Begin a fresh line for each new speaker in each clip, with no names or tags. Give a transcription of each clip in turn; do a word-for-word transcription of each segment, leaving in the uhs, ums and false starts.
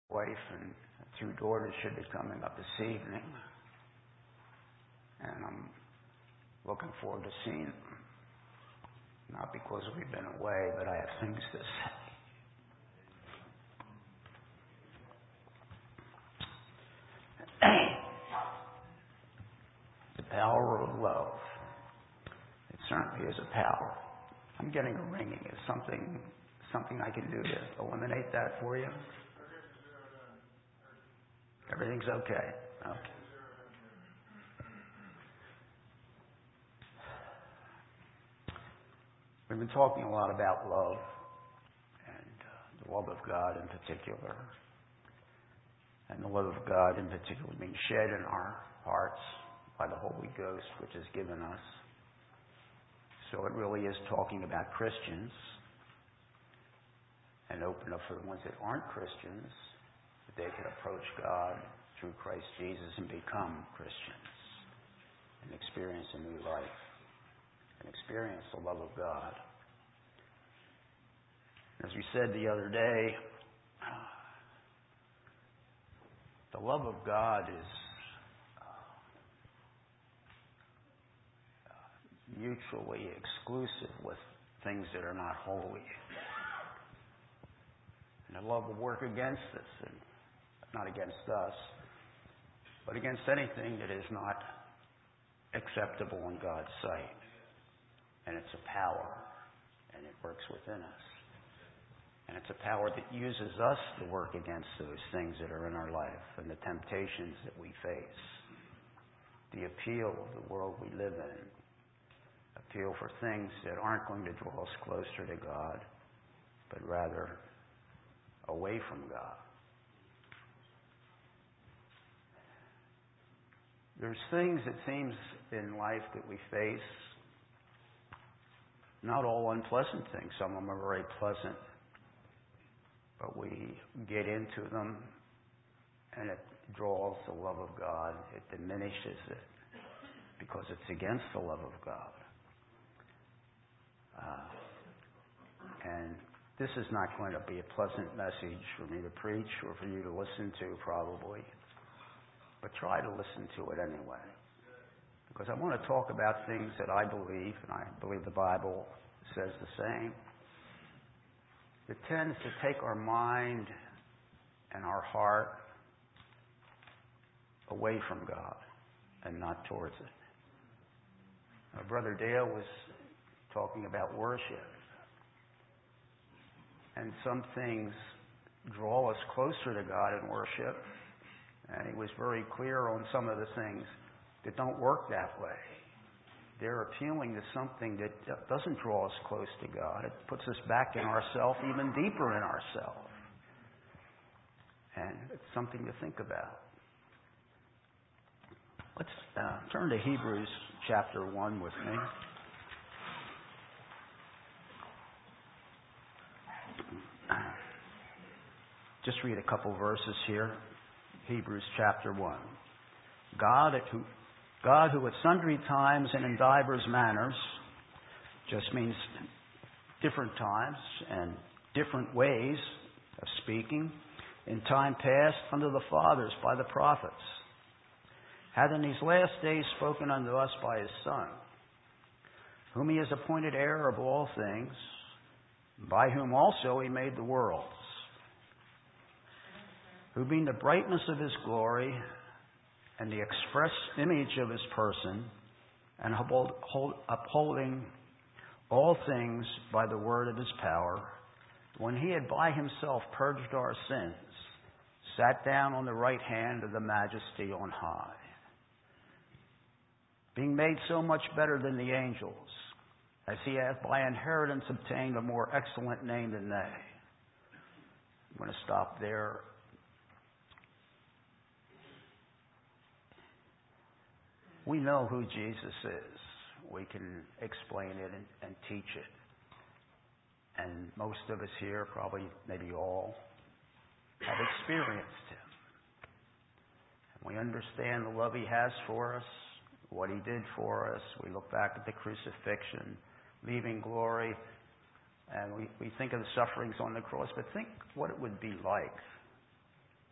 wife and two daughters should be coming up this evening. And I'm looking forward to seeing them. Not because we've been away, but I have things to say. The power of love. It certainly is a power. I'm getting a ringing. Is something something I can do to eliminate that for you? Everything's okay. Okay. We've been talking a lot about love and uh, the love of God in particular. And the love of God in particular being shed in our hearts by the Holy Ghost, which is given us. So it really is talking about Christians and open up for the ones that aren't Christians, that they can approach God through Christ Jesus and become Christians and experience a new life and experience the love of God. As we said the other day, the love of God is mutually exclusive with things that are not holy. And the love will work against us, and not against us, but against anything that is not acceptable in God's sight. And it's a power, and it works within us. And it's a power that uses us to work against those things that are in our life and the temptations that we face. The appeal of the world we live in. Appeal for things that aren't going to draw us closer to God, but rather away from God. There's things, it seems, in life that we face, not all unpleasant things. Some of them are very pleasant, but we get into them and it draws the love of God. It diminishes it because it's against the love of God. Uh, and this is not going to be a pleasant message for me to preach or for you to listen to, probably. But try to listen to it anyway. Because I want to talk about things that I believe, and I believe the Bible says the same, that tends to take our mind and our heart away from God and not towards it. Our brother Dale was talking about worship. And some things draw us closer to God in worship. And he was very clear on some of the things that don't work that way. They're appealing to something that doesn't draw us close to God. It puts us back in ourselves, even deeper in ourselves. And it's something to think about. Let's uh, turn to Hebrews chapter one with me. Just read a couple verses here. Hebrews chapter one. God who, God who at sundry times and in divers manners, just means different times and different ways of speaking, in time past unto the fathers by the prophets, hath in these last days spoken unto us by his Son, whom he has appointed heir of all things, by whom also he made the worlds, who being the brightness of his glory and the express image of his person, and uphold, hold, upholding all things by the word of his power, when he had by himself purged our sins, sat down on the right hand of the majesty on high, being made so much better than the angels, as he hath by inheritance obtained a more excellent name than they. I'm going to stop there. We know who Jesus is. We can explain it and, and teach it. And most of us here, probably maybe all, have experienced him. And we understand the love he has for us, what he did for us. We look back at the crucifixion, leaving glory, and we, we think of the sufferings on the cross, but think what it would be like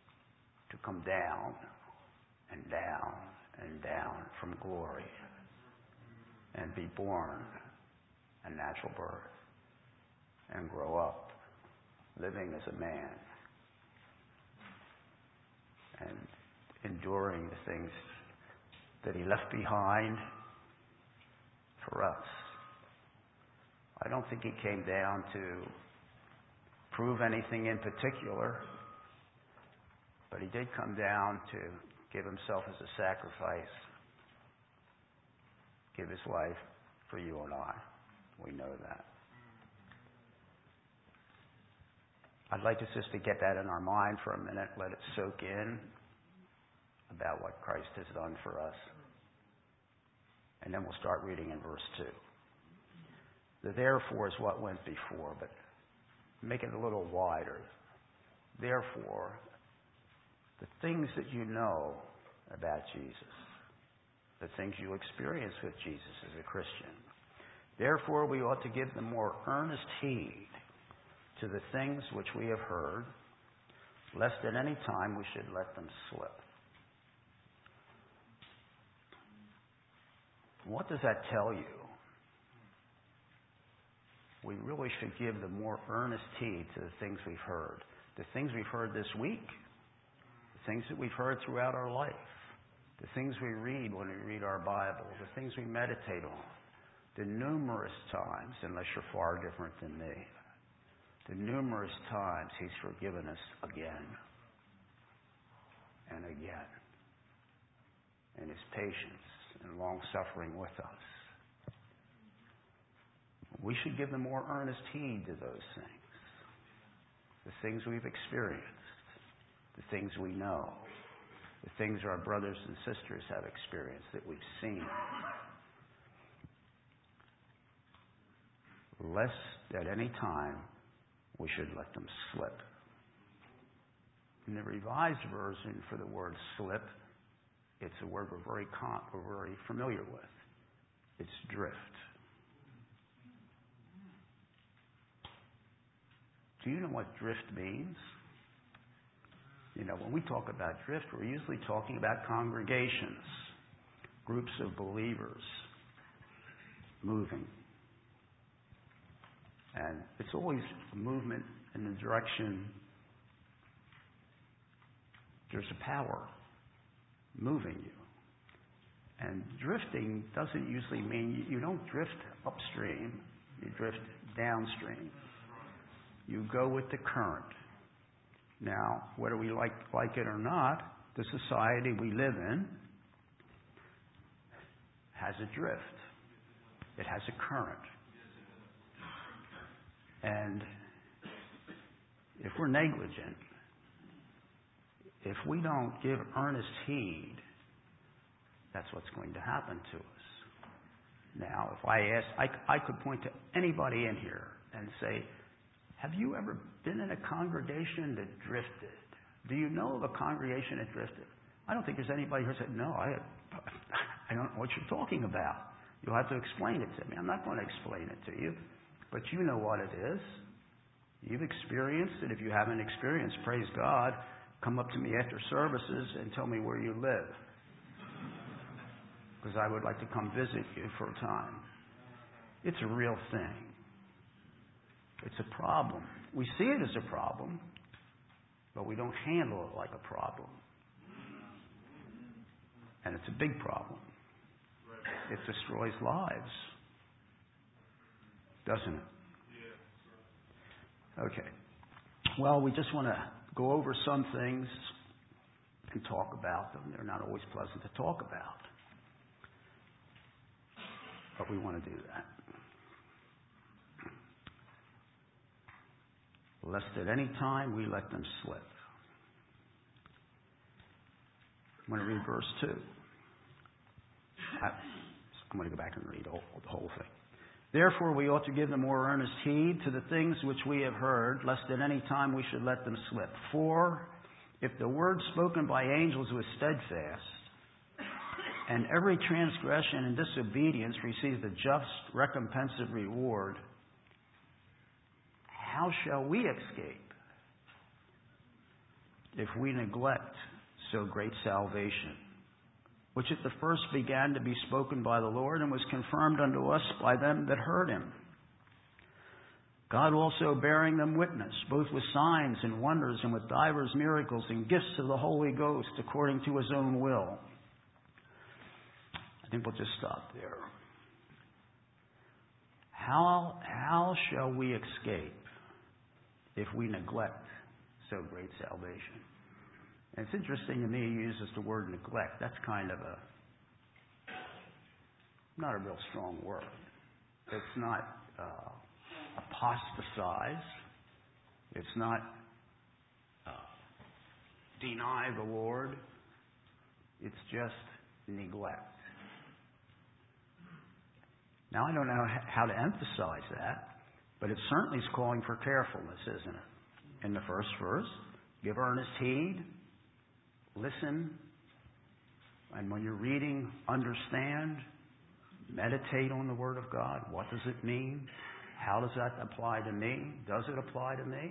come down and down and down from glory and be born a natural birth and grow up living as a man and enduring the things that he left behind for us. I don't think he came down to prove anything in particular, but he did come down to give himself as a sacrifice, give his life for you and I. We know that. I'd like us just to get that in our mind for a minute, let it soak in about what Christ has done for us. And then we'll start reading in verse two. The therefore is what went before, but make it a little wider. Therefore, the things that you know about Jesus, the things you experience with Jesus as a Christian, therefore we ought to give the more earnest heed to the things which we have heard, lest at any time we should let them slip. What does that tell you? We really should give the more earnest heed to the things we've heard. The things we've heard this week, the things that we've heard throughout our life, the things we read when we read our Bible, the things we meditate on, the numerous times, unless you're far different than me, the numerous times he's forgiven us again and again, and his patience and long-suffering with us. We should give the more earnest heed to those things. The things we've experienced, the things we know, the things our brothers and sisters have experienced that we've seen. Lest at any time we should let them slip. In the Revised Version for the word slip, it's a word we're very, con- we're very familiar with. It's drift. Do you know what drift means? You know, when we talk about drift, we're usually talking about congregations, groups of believers moving. And it's always a movement in the direction, there's a power moving you. And drifting doesn't usually mean, you don't drift upstream, you drift downstream. You go with the current. Now, whether we like, like it or not, the society we live in has a drift. It has a current. And if we're negligent, if we don't give earnest heed, that's what's going to happen to us. Now, if I ask, I, I could point to anybody in here and say, have you ever been in a congregation that drifted? Do you know of a congregation that drifted? I don't think there's anybody who said, no, I, I don't know what you're talking about. You'll have to explain it to me. I'm not going to explain it to you. But you know what it is. You've experienced it. If you haven't experienced, praise God, come up to me after services and tell me where you live. Because I would like to come visit you for a time. It's a real thing. It's a problem. We see it as a problem, but we don't handle it like a problem. And it's a big problem. It destroys lives. Doesn't it? Okay. Well, we just want to go over some things and talk about them. They're not always pleasant to talk about. But we want to do that. Lest at any time we let them slip. I'm going to read verse two. I, I'm going to go back and read the whole, the whole thing. Therefore we ought to give the more earnest heed to the things which we have heard, lest at any time we should let them slip. For if the word spoken by angels was steadfast, and every transgression and disobedience receives the just recompense of reward, how shall we escape if we neglect so great salvation, which at the first began to be spoken by the Lord and was confirmed unto us by them that heard him. God also bearing them witness, both with signs and wonders and with divers miracles and gifts of the Holy Ghost according to his own will. I think we'll just stop there. How, how shall we escape if we neglect so great salvation? And it's interesting to me he uses the word neglect. That's kind of a, not a real strong word. It's not uh, apostatize. It's not uh, deny the Lord. It's just neglect. Now, I don't know how to emphasize that, but it certainly is calling for carefulness, isn't it? In the first verse, give earnest heed, listen, and when you're reading, understand, meditate on the Word of God. What does it mean? How does that apply to me? Does it apply to me?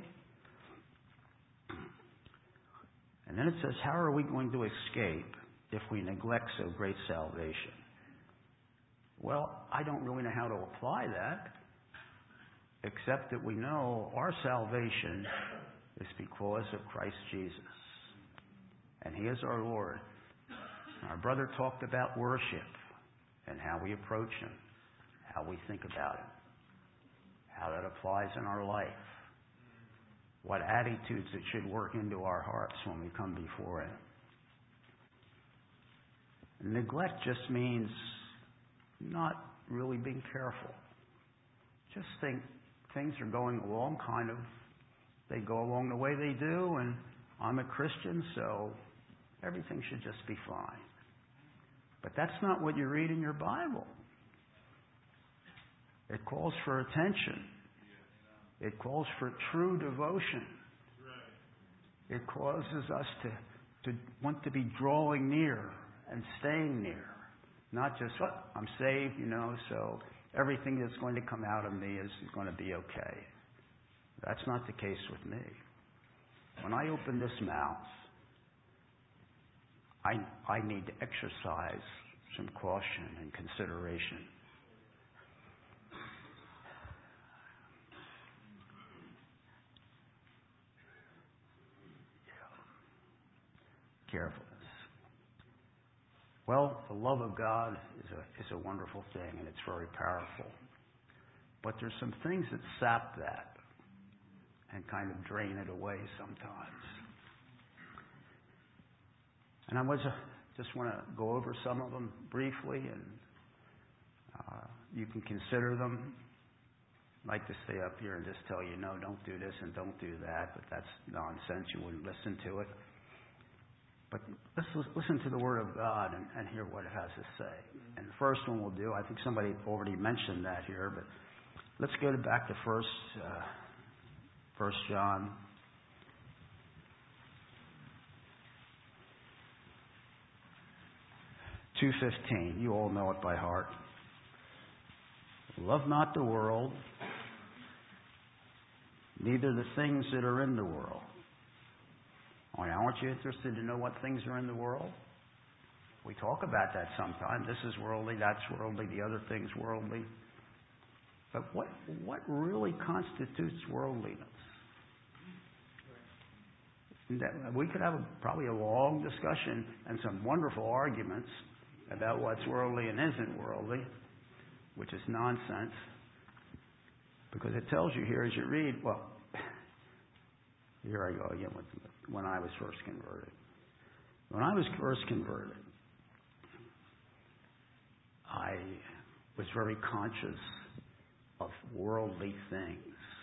And then it says, how are we going to escape if we neglect so great salvation? Well, I don't really know how to apply that, except that we know our salvation is because of Christ Jesus. And he is our Lord. Our brother talked about worship and how we approach him, how we think about him, how that applies in our life, what attitudes it should work into our hearts when we come before him. Neglect just means not really being careful. Just think things are going along kind of, they go along the way they do, and I'm a Christian, so everything should just be fine. But that's not what you read in your Bible. It calls for attention. It calls for true devotion. It causes us to, to want to be drawing near and staying near. Not just, oh, I'm saved, you know, so everything that's going to come out of me is going to be okay. That's not the case with me. When I open this mouth, I, I need to exercise some caution and consideration. Carefulness. Well, the love of God is a, is a wonderful thing, and it's very powerful. But there's some things that sap that and kind of drain it away sometimes. And I was uh, just want to go over some of them briefly, and uh, you can consider them. I'd like to stay up here and just tell you, no, don't do this and don't do that, but that's nonsense. You wouldn't listen to it. But let's listen to the Word of God and, and hear what it has to say. And the first one we'll do, I think somebody already mentioned that here, but let's go to back to First, uh, First John. two fifteen. You all know it by heart. Love not the world, neither the things that are in the world. Oh, now, aren't you interested to know what things are in the world? We talk about that sometimes. This is worldly, that's worldly, the other thing's worldly. But what what really constitutes worldliness? That we could have a, probably a long discussion and some wonderful arguments about what's worldly and isn't worldly, which is nonsense. Because it tells you here as you read, well, here I go again with when I was first converted. When I was first converted, I was very conscious of worldly things.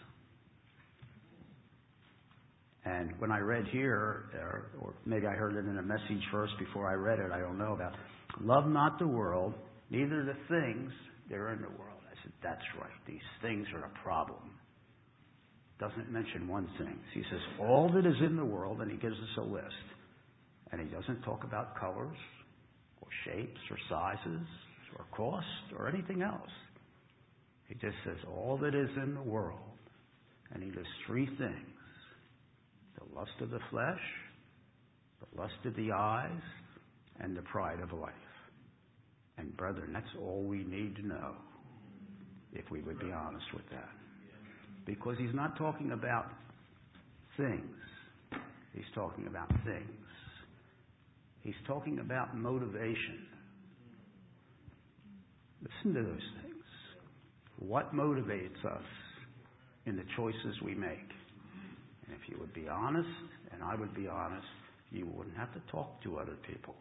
And when I read here, or, or maybe I heard it in a message first before I read it, I don't know about, love not the world, neither the things that are in the world. I said, that's right, these things are a problem. Doesn't mention one thing. He says, all that is in the world, and he gives us a list. And he doesn't talk about colors, or shapes, or sizes, or cost, or anything else. He just says, all that is in the world. And he lists three things. The lust of the flesh, the lust of the eyes, and the pride of life. And brethren, that's all we need to know if we would be honest with that. Because he's not talking about things. He's talking about things. He's talking about motivation. Listen to those things. What motivates us in the choices we make? And if you would be honest, and I would be honest, you wouldn't have to talk to other people.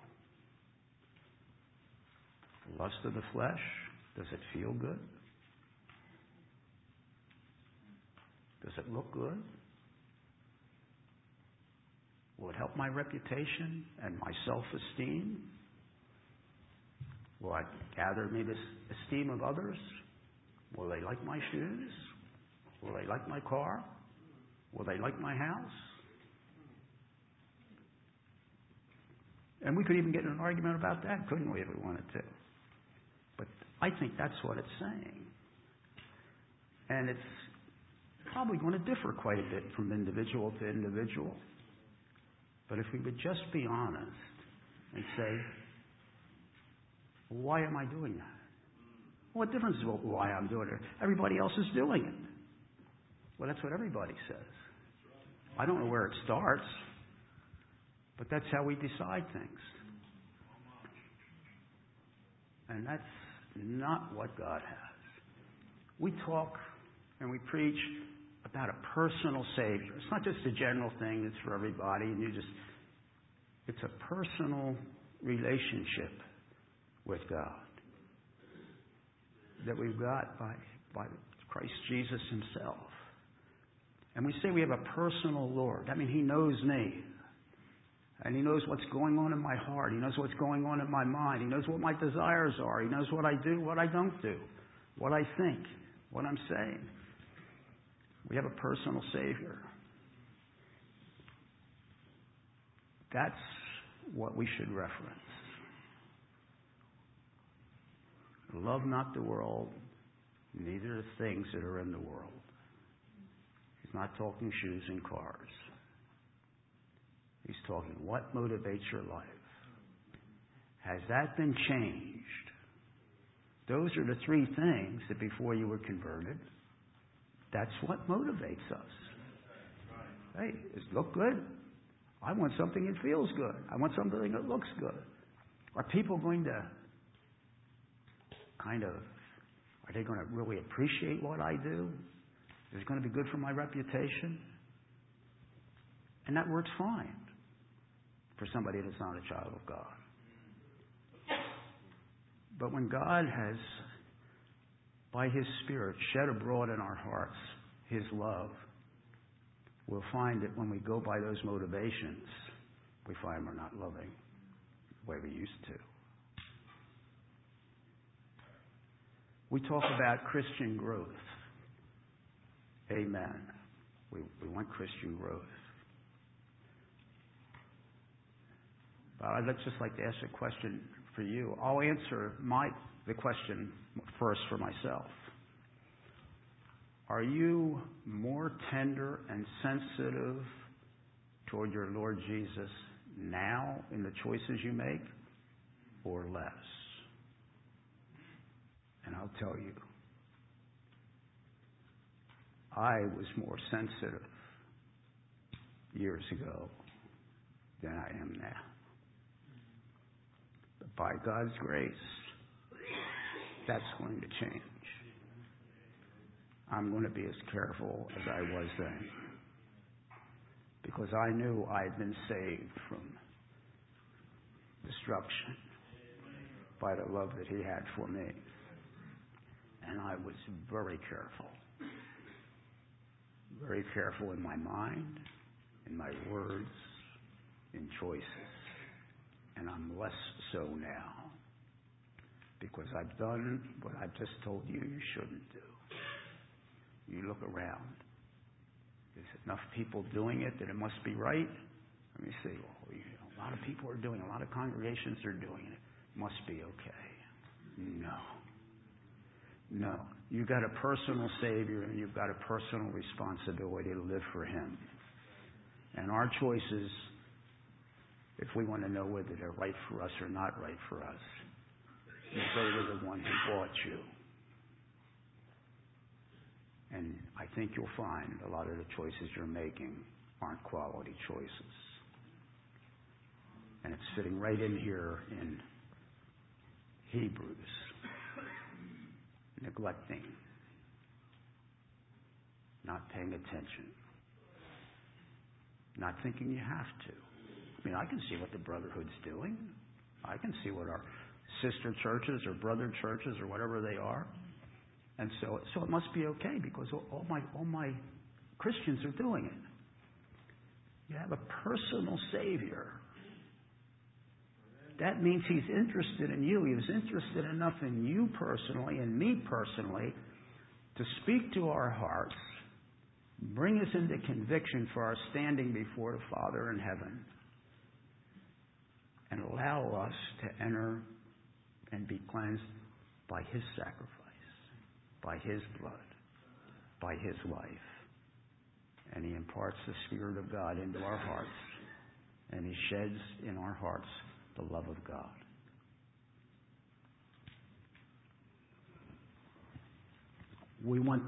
The lust of the flesh, does it feel good? Does it look good? Will it help my reputation and my self-esteem? Will it gather me the esteem of others? Will they like my shoes? Will they like my car? Will they like my house? And we could even get in an argument about that, couldn't we, if we wanted to? But I think that's what it's saying. And it's probably going to differ quite a bit from individual to individual. But if we would just be honest and say, why am I doing that? What difference is it why I'm doing it? Everybody else is doing it. Well, that's what everybody says. I don't know where it starts, but that's how we decide things. And that's not what God has. We talk and we preach about a personal Savior. It's not just a general thing that's for everybody, and you just, it's a personal relationship with God that we've got by, by Christ Jesus himself. And we say we have a personal Lord. I mean, he knows me. And he knows what's going on in my heart. He knows what's going on in my mind. He knows what my desires are. He knows what I do, what I don't do, what I think, what I'm saying. We have a personal Savior. That's what we should reference. Love not the world, neither the things that are in the world. He's not talking shoes and cars. He's talking what motivates your life. Has that been changed? Those are the three things that before you were converted, that's what motivates us. Hey, does it look good? I want something that feels good. I want something that looks good. Are people going to kind of, are they going to really appreciate what I do? Is it going to be good for my reputation? And that works fine for somebody that's not a child of God. But when God has, by his Spirit, shed abroad in our hearts his love, we'll find that when we go by those motivations, we find we're not loving the way we used to. We talk about Christian growth. Amen. We, we want Christian growth. But I'd just like to ask a question for you. I'll answer my the question first for myself. Are you more tender and sensitive toward your Lord Jesus now in the choices you make, or less? And I'll tell you, I was more sensitive years ago than I am now. But by God's grace, that's going to change. I'm going to be as careful as I was then, because I knew I had been saved from destruction by the love that he had for me. And I was very careful. Very careful in my mind, in my words, in choices. And I'm less so now, because I've done what I've just told you you shouldn't do. You look around. There's enough people doing it that it must be right. Let me see. Well, you know, a lot of people are doing it. A lot of congregations are doing it. It must be okay. No. No. You've got a personal Savior, and you've got a personal responsibility to live for him. And our choices, if we want to know whether they're right for us or not right for us, you go to the one who bought you. And I think you'll find a lot of the choices you're making aren't quality choices. And it's fitting right in here in Hebrews. Neglecting. Not paying attention. Not thinking you have to. I mean, I can see what the Brotherhood's doing. I can see what our sister churches or brother churches or whatever they are. And so, so it must be okay because all my, all my Christians are doing it. You have a personal Savior. That means He's interested in you. He was interested enough in you personally and me personally to speak to our hearts, bring us into conviction for our standing before the Father in heaven, and allow us to enter and be cleansed by His sacrifice, by His blood, by His life. And He imparts the Spirit of God into our hearts, and He sheds in our hearts the love of God. We want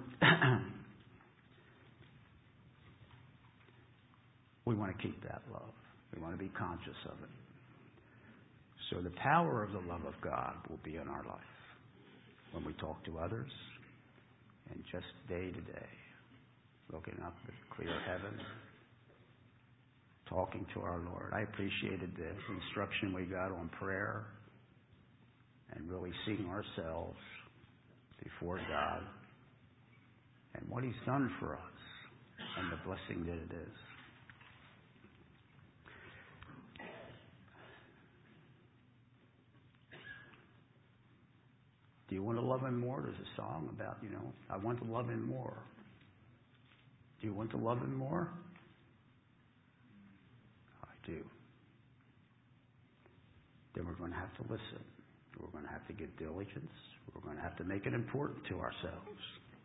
we want to keep that love. We want to be conscious of it. So the power of the love of God will be in our life when we talk to others and just day to day, looking up at clear heaven, talking to our Lord. I appreciated the instruction we got on prayer and really seeing ourselves before God and what He's done for us and the blessing that it is. Do you want to love Him more? There's a song about, you know, I want to love Him more. Do you want to love Him more? I do. Then we're going to have to listen. We're going to have to give diligence. We're going to have to make it important to ourselves.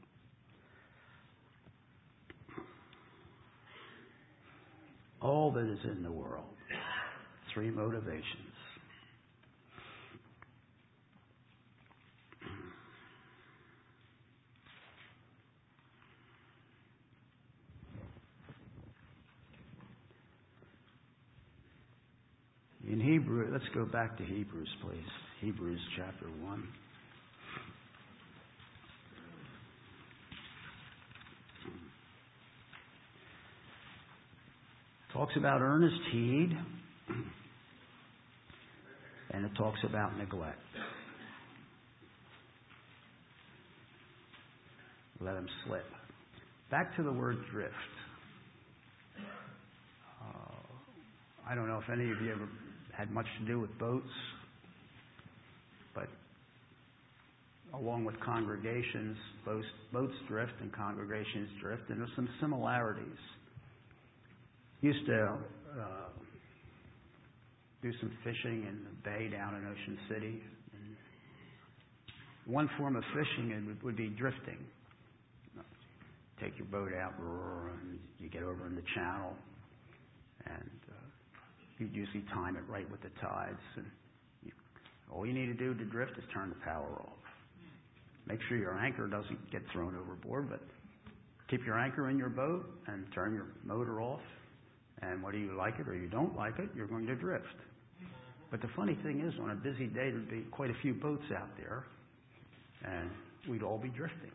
All that is in the world. Three motivations. In Hebrew, let's go back to Hebrews, please. Hebrews chapter one. Talks about earnest heed, and it talks about neglect. Let them slip. Back to the word drift. Uh, I don't know if any of you ever had much to do with boats, but along with congregations, boats, boats drift and congregations drift, and there's some similarities. Used to uh, do some fishing in the bay down in Ocean City. And one form of fishing would, would be drifting. Take your boat out, and you get over in the channel, and uh, you usually time it right with the tides. And you, all you need to do to drift is turn the power off. Make sure your anchor doesn't get thrown overboard, but keep your anchor in your boat and turn your motor off. And whether you like it or you don't like it, you're going to drift. But the funny thing is, on a busy day, there'd be quite a few boats out there, and we'd all be drifting.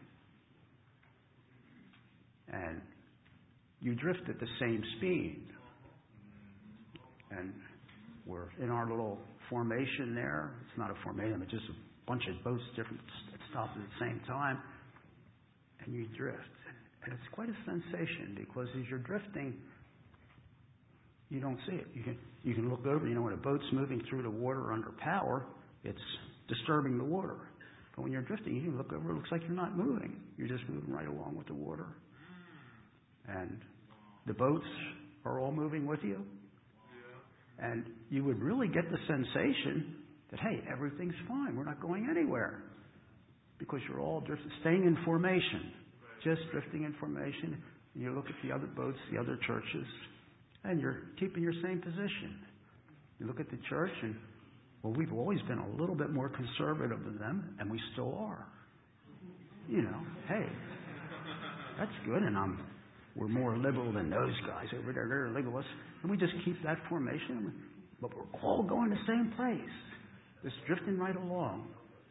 And you drift at the same speed. And we're in our little formation there. It's not a formation, it's just a bunch of boats different that stop at the same time. And you drift. And it's quite a sensation because as you're drifting, you don't see it. You can you can look over. You know, when a boat's moving through the water under power, it's disturbing the water. But when you're drifting, you can look over. It looks like you're not moving. You're just moving right along with the water. And the boats are all moving with you. And you would really get the sensation that, hey, everything's fine. We're not going anywhere. Because you're all just staying in formation. Just drifting in formation. And you look at the other boats, the other churches, and you're keeping your same position. You look at the church and, well, we've always been a little bit more conservative than them, and we still are. You know, hey, that's good, and I'm, we're more liberal than those guys over there. They're legalists. And we just keep that formation, but we're all going the same place. Just drifting right along.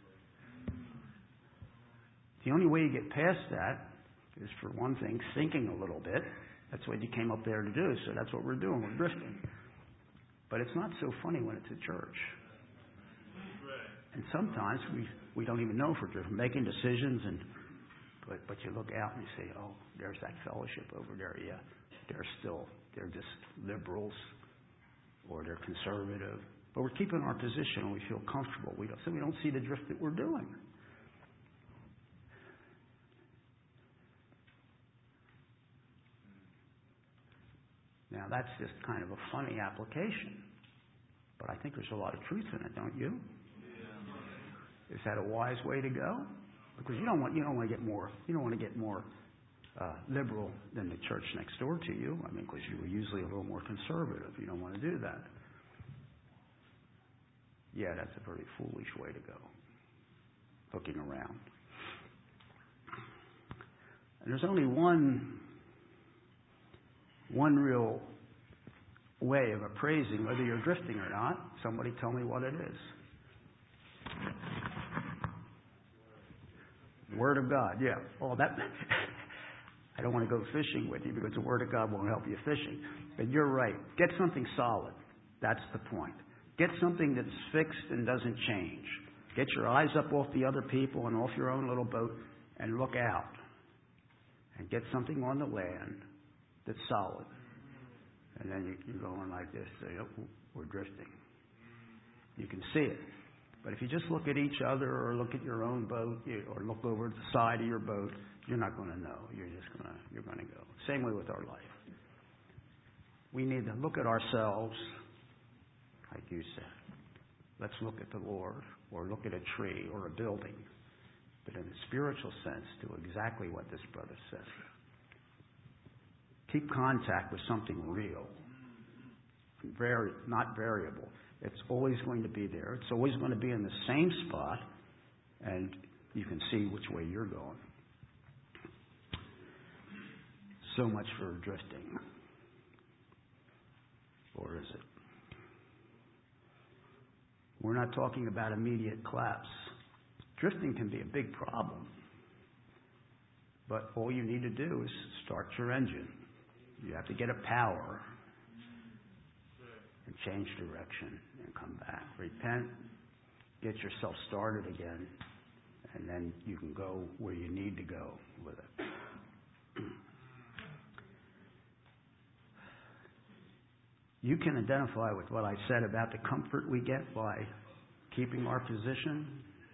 The only way you get past that is, for one thing, thinking a little bit. That's what you came up there to do, so that's what we're doing. We're drifting. But it's not so funny when it's a church. And sometimes we, we don't even know if we're drifting, making decisions, and but but you look out and you say, oh, there's that fellowship over there. Yeah, they're still, they're just liberals, or they're conservative. But we're keeping our position and we feel comfortable. We don't, so we don't see the drift that we're doing. Now, that's just kind of a funny application. But I think there's a lot of truth in it, don't you? Yeah. Is that a wise way to go? Because you don't want you don't want to get more you don't want to get more uh, liberal than the church next door to you. I mean, because you were usually a little more conservative. You don't want to do that. Yeah, that's a very foolish way to go. Looking around. And there's only one one real way of appraising whether you're drifting or not. Somebody tell me what it is. Word of God, yeah. Oh, that. I don't want to go fishing with you because the Word of God won't help you fishing. But you're right. Get something solid. That's the point. Get something that's fixed and doesn't change. Get your eyes up off the other people and off your own little boat and look out. And get something on the land that's solid. And then you, you're going like this, say, oh, we're drifting. You can see it. But if you just look at each other or look at your own boat or look over the side of your boat, you're not going to know. You're just going to you're going to go. Same way with our life. We need to look at ourselves, like you said. Let's look at the Lord, or look at a tree or a building, but in a spiritual sense, do exactly what this brother says. Keep contact with something real, very not variable. It's always going to be there. It's always going to be in the same spot, and you can see which way you're going. So much for drifting. Or is it? We're not talking about immediate collapse. Drifting can be a big problem. But all you need to do is start your engine. You have to get a power and change direction and come back. Repent, get yourself started again, and then you can go where you need to go with it. You can identify with what I said about the comfort we get by keeping our position,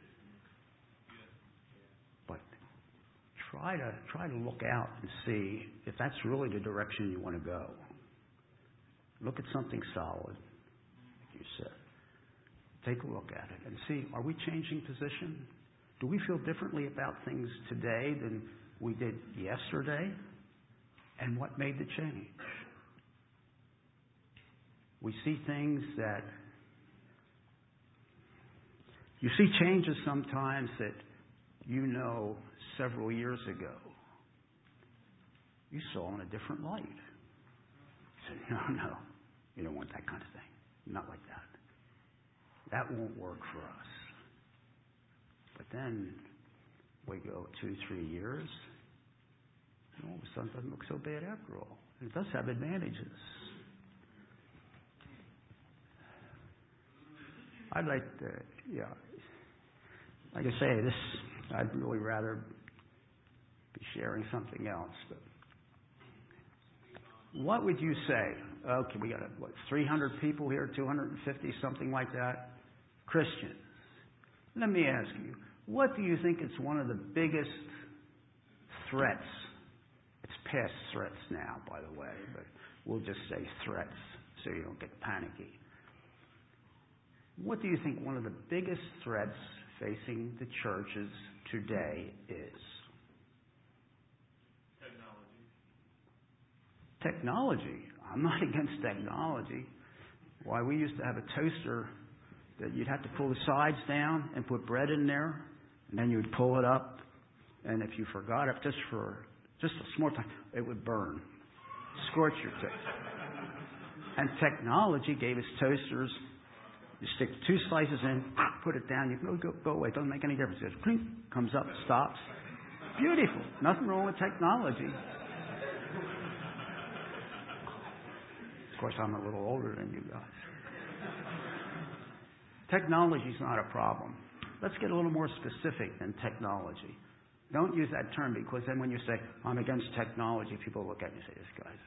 but try to try to look out and see if that's really the direction you want to go. Look at something solid, like you said. Take a look at it and see, are we changing position? Do we feel differently about things today than we did yesterday? And what made the change? We see things that, you see changes sometimes that you know several years ago you saw in a different light. You said, no, no, you don't want that kind of thing. Not like that. That won't work for us. But then we go two, three years, and all of a sudden it doesn't look so bad after all. And it does have advantages. I'd like to, yeah, like I say, this, I'd really rather be sharing something else. But what would you say? Okay, we got, what, three hundred people here, two hundred fifty, something like that? Christians. Let me ask you, what do you think is one of the biggest threats? It's past threats now, by the way, but we'll just say threats so you don't get panicky. What do you think one of the biggest threats facing the churches today is? Technology. Technology. I'm not against technology. Why, we used to have a toaster that you'd have to pull the sides down and put bread in there, and then you'd pull it up, and if you forgot it just for just a small time, it would burn, scorch your toast. And technology gave us toasters. You stick two slices in, put it down, you go, go, go away. It doesn't make any difference. It clink, comes up, stops. Beautiful. Nothing wrong with technology. Of course, I'm a little older than you guys. Technology's not a problem. Let's get a little more specific than technology. Don't use that term, because then when you say, I'm against technology, people look at you and say, this guy's...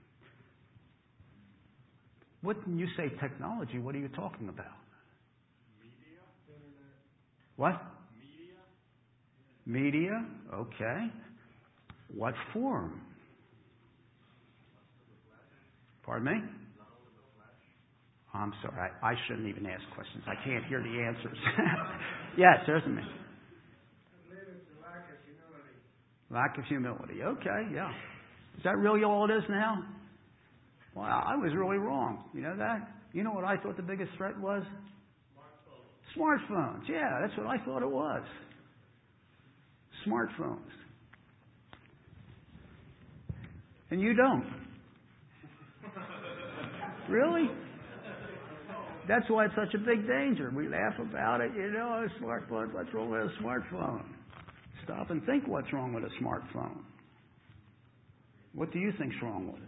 When you say technology, what are you talking about?
Media.
What?
Media.
Media, okay. What form? Pardon me? I'm sorry, I, I shouldn't even ask questions. I can't hear the answers. Yes, certainly.
Lack of humility.
Lack of humility. Okay, yeah. Is that really all it is now? Well, I was really wrong. You know that? You know what I thought the biggest threat was?
Smartphones.
Smartphones. Yeah, that's what I thought it was. Smartphones. And you don't. Really? That's why it's such a big danger. We laugh about it, you know, a smartphone, what's wrong with a smartphone? Stop and think what's wrong with a smartphone. What do you think's wrong with it?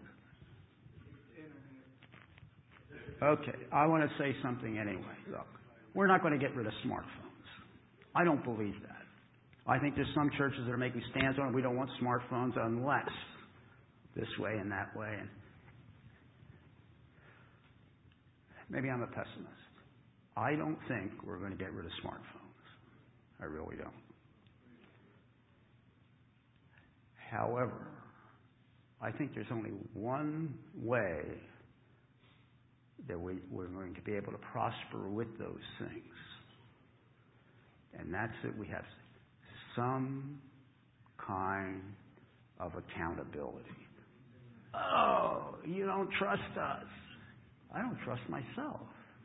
Okay, I want to say something anyway. Look, we're not going to get rid of smartphones. I don't believe that. I think there's some churches that are making stands on it. We don't want smartphones unless this way and that way. And maybe I'm a pessimist. I don't think we're going to get rid of smartphones. I really don't. However, I think there's only one way that we, we're going to be able to prosper with those things. And that's that we have some kind of accountability. Oh, you don't trust us. I don't trust myself.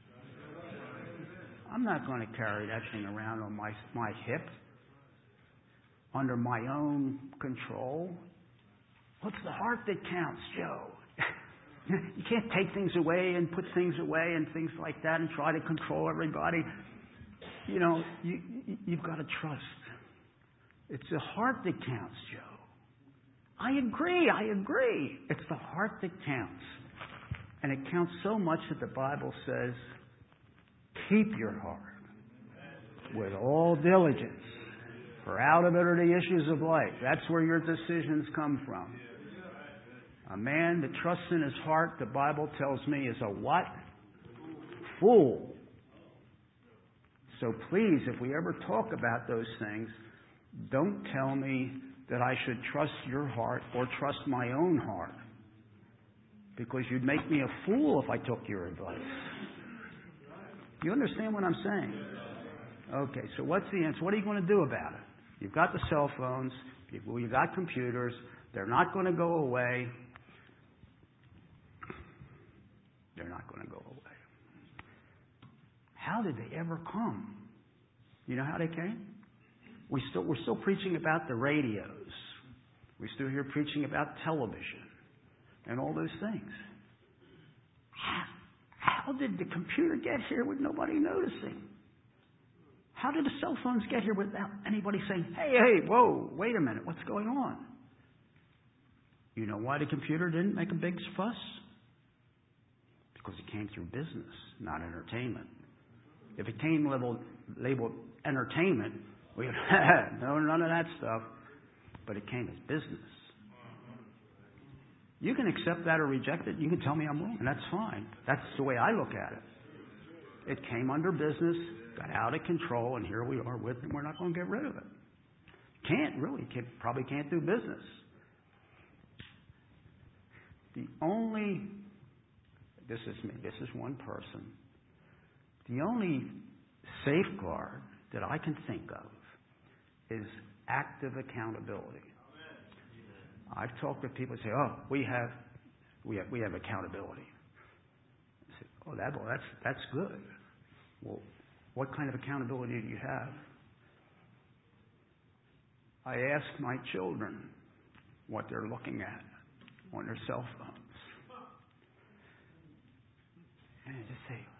I'm not going to carry that thing around on my, my hip under my own control. What's the heart that counts, Joe? You can't take things away and put things away and things like that and try to control everybody. You know, you, you've got to trust. It's the heart that counts, Joe. I agree, I agree. It's the heart that counts. And it counts so much that the Bible says, keep your heart with all diligence, for out of it are the issues of life. That's where your decisions come from. A man that trusts in his heart, the Bible tells me, is a what? Fool. So please, if we ever talk about those things, don't tell me that I should trust your heart or trust my own heart. Because you'd make me a fool if I took your advice. You understand what I'm saying? Okay, so what's the answer? What are you going to do about it? You've got the cell phones. You've got computers. They're not going to go away. They're not going to go away. How did they ever come? You know how they came? We still, we're still preaching about the radios. We're still here preaching about television and all those things. How, how did the computer get here with nobody noticing? How did the cell phones get here without anybody saying, hey, hey, whoa, wait a minute, what's going on? You know why the computer didn't make a big fuss? Because it came through business, not entertainment. If it came labeled, labeled entertainment, we would no, none of that stuff. But it came as business. You can accept that or reject it. You can tell me I'm wrong, and that's fine. That's the way I look at it. It came under business, got out of control, and here we are with it, and we're not going to get rid of it. Can't really. Can't, probably can't do business. The only, this is me, this is one person. The only safeguard that I can think of is active accountability. I've talked to people who say, oh, we have, we have, we have accountability. I say, Oh, that, well, that's, that's good. Well, what kind of accountability do you have? I ask my children what they're looking at on their cell phones. And I just say,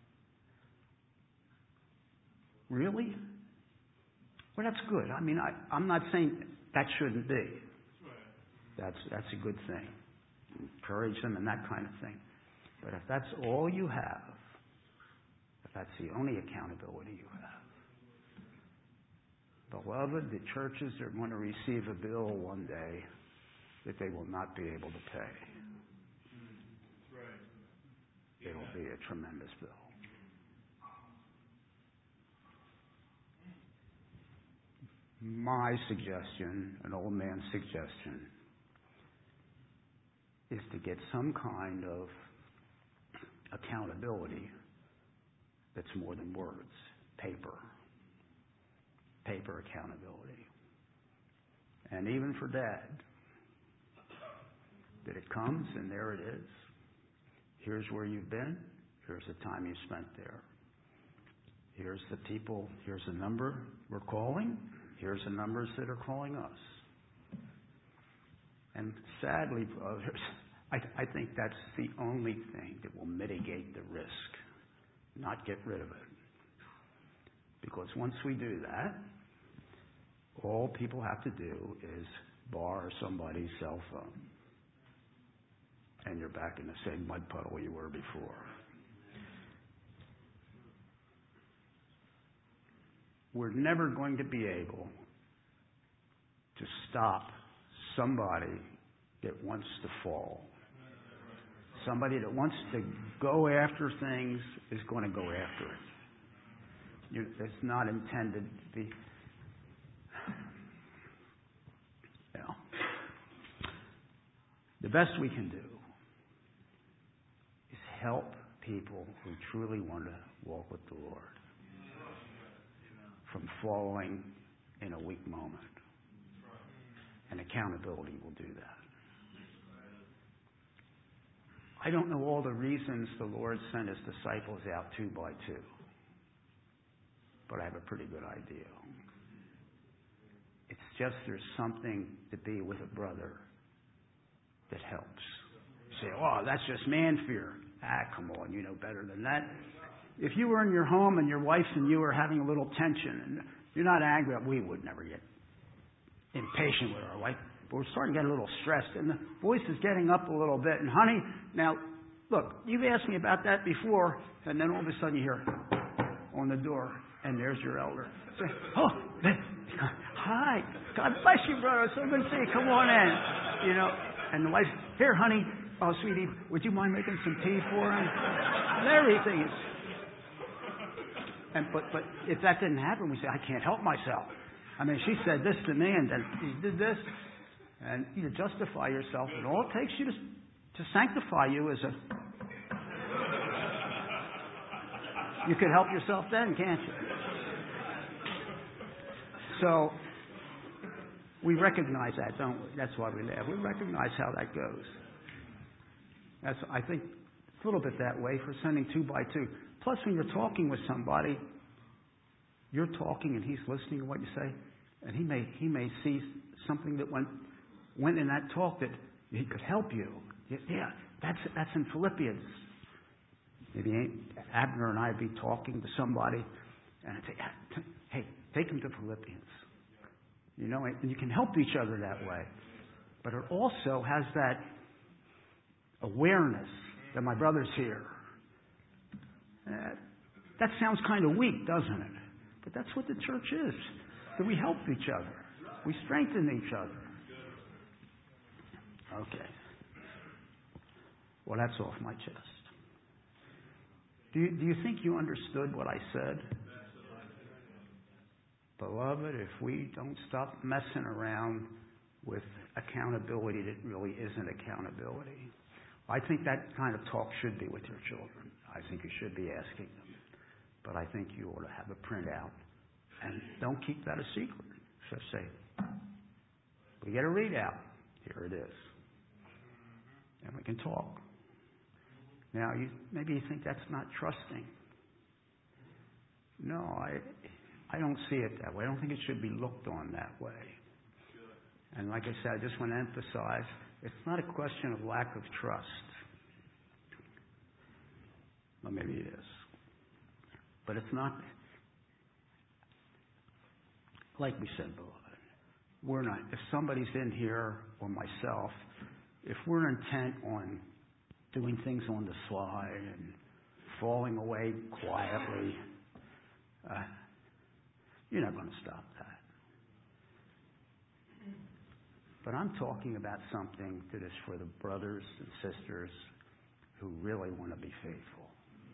really? Well, that's good. I mean, I, I'm not saying that shouldn't be. That's, that's a good thing. Encourage them and that kind of thing. But if that's all you have, if that's the only accountability you have, beloved, the churches are going to receive a bill one day that they will not be able to pay. It'll be a tremendous bill. My suggestion, an old man's suggestion, is to get some kind of accountability that's more than words. Paper. Paper accountability. And even for Dad, that it comes and there it is. Here's where you've been. Here's the time you spent there. Here's the people. Here's the number we're calling. Here's the numbers that are calling us. And sadly, brothers, I, I think that's the only thing that will mitigate the risk, not get rid of it. Because once we do that, all people have to do is borrow somebody's cell phone. And you're back in the same mud puddle you were before. We're never going to be able to stop somebody that wants to fall. Somebody that wants to go after things is going to go after it. You, it's not intended to be. You know, the best we can do is help people who truly want to walk with the Lord from falling in a weak moment. And accountability will do that. I don't know all the reasons the Lord sent His disciples out two by two, but I have a pretty good idea. It's just there's something to be with a brother that helps. You say, oh, that's just man fear. Ah, come on, you know better than that. If you were in your home and your wife and you were having a little tension and you're not angry, we would never get impatient with our wife, but we're starting to get a little stressed and the voice is getting up a little bit. And honey, now, look, you've asked me about that before, and then all of a sudden you hear on the door, and there's your elder. Say, oh, hi, God bless you, brother. So good to see you. Come on in. You know, and the wife, here, honey, oh, sweetie, would you mind making some tea for him? And everything is. And but but if that didn't happen, we say, I can't help myself. I mean, she said this to me, and then she did this, and you justify yourself, and all it takes you to to sanctify you is a. You can help yourself then, can't you? So we recognize that, don't we? That's why we laugh. We recognize how that goes. That's I think it's a little bit that way for sending two by two. Plus, when you're talking with somebody, you're talking and he's listening to what you say, and he may he may see something that went went in that talk that he could help you. Yeah, that's that's in Philippians. Maybe Abner and I would be talking to somebody, and I'd say, hey, take him to Philippians. You know, and you can help each other that way. But it also has that awareness that my brother's here. Uh, that sounds kind of weak, doesn't it? But that's what the church is. That we help each other. We strengthen each other. Okay. Well, that's off my chest. Do you, do you think you understood what I said? Beloved, if we don't stop messing around with accountability that really isn't accountability, I think that kind of talk should be with your children. I think you should be asking them. But I think you ought to have a printout. And don't keep that a secret. Just say, we get a readout. Here it is. And we can talk. Now, you, maybe you think that's not trusting. No, I, I don't see it that way. I don't think it should be looked on that way. And like I said, I just want to emphasize, it's not a question of lack of trust. Well, maybe it is. But it's not, like we said, beloved, we're not, if somebody's in here or myself, if we're intent on doing things on the slide and falling away quietly, uh, you're not going to stop that. But I'm talking about something that is for the brothers and sisters who really want to be faithful.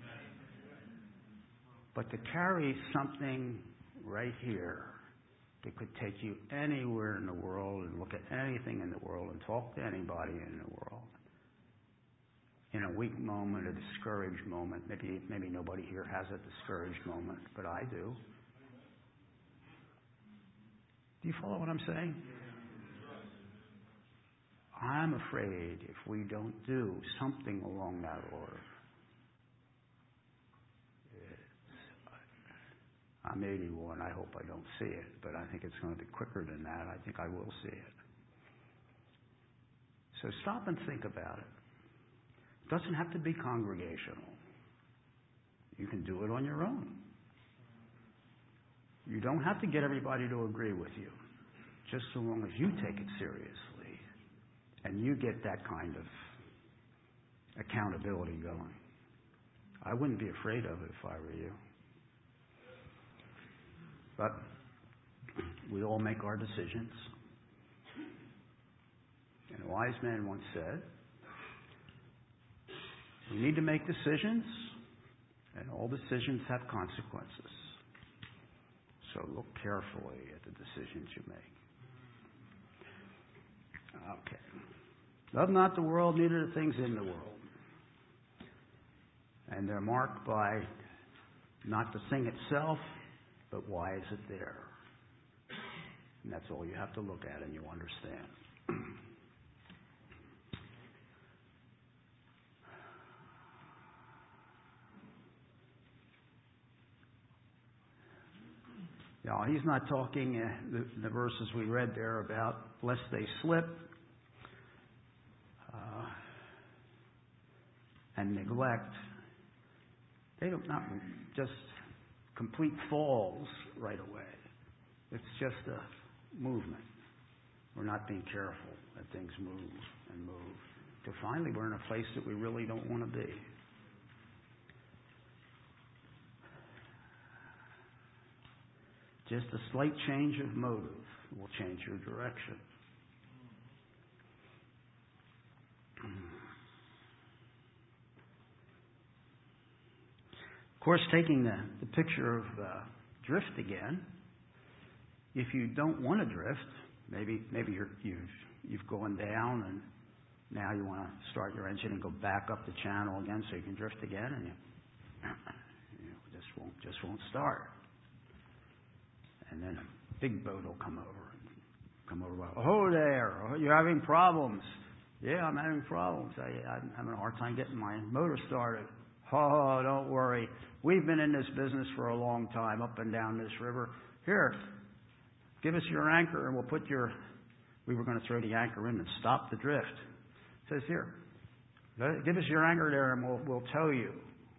But to carry something right here that could take you anywhere in the world and look at anything in the world and talk to anybody in the world, in a weak moment, a discouraged moment, maybe maybe nobody here has a discouraged moment, but I do. Do you follow what I'm saying? I'm afraid if we don't do something along that order, I'm eighty-one. I hope I don't see it, but I think it's going to be quicker than that. I think I will see it. So stop and think about it. It doesn't have to be congregational. You can do it on your own. You don't have to get everybody to agree with you, just so long as you take it seriously and you get that kind of accountability going. I wouldn't be afraid of it if I were you. But we all make our decisions. And a wise man once said, we need to make decisions, and all decisions have consequences. So look carefully at the decisions you make. Okay. Love not the world, neither the things in the world. And they're marked by not the thing itself, but why is it there? And that's all you have to look at and you understand. Now, he's not talking, uh, the, the verses we read there about lest they slip uh, and neglect. They don't not just complete falls right away. It's just a movement. We're not being careful that things move and move. Till finally we're in a place that we really don't want to be. Just a slight change of motive will change your direction. Of course, taking the, the picture of uh, drift again, if you don't want to drift, maybe maybe you're, you've you've gone down and now you want to start your engine and go back up the channel again so you can drift again, and you, you know, just won't just won't start. And then a big boat will come over and come over. Oh, there! Oh, you're having problems. Yeah, I'm having problems. I, I'm having a hard time getting my motor started. Oh, don't worry. We've been in this business for a long time, up and down this river. Here, give us your anchor, and we'll put your. We were going to throw the anchor in and stop the drift. It says here, give us your anchor there, and we'll we'll tow you.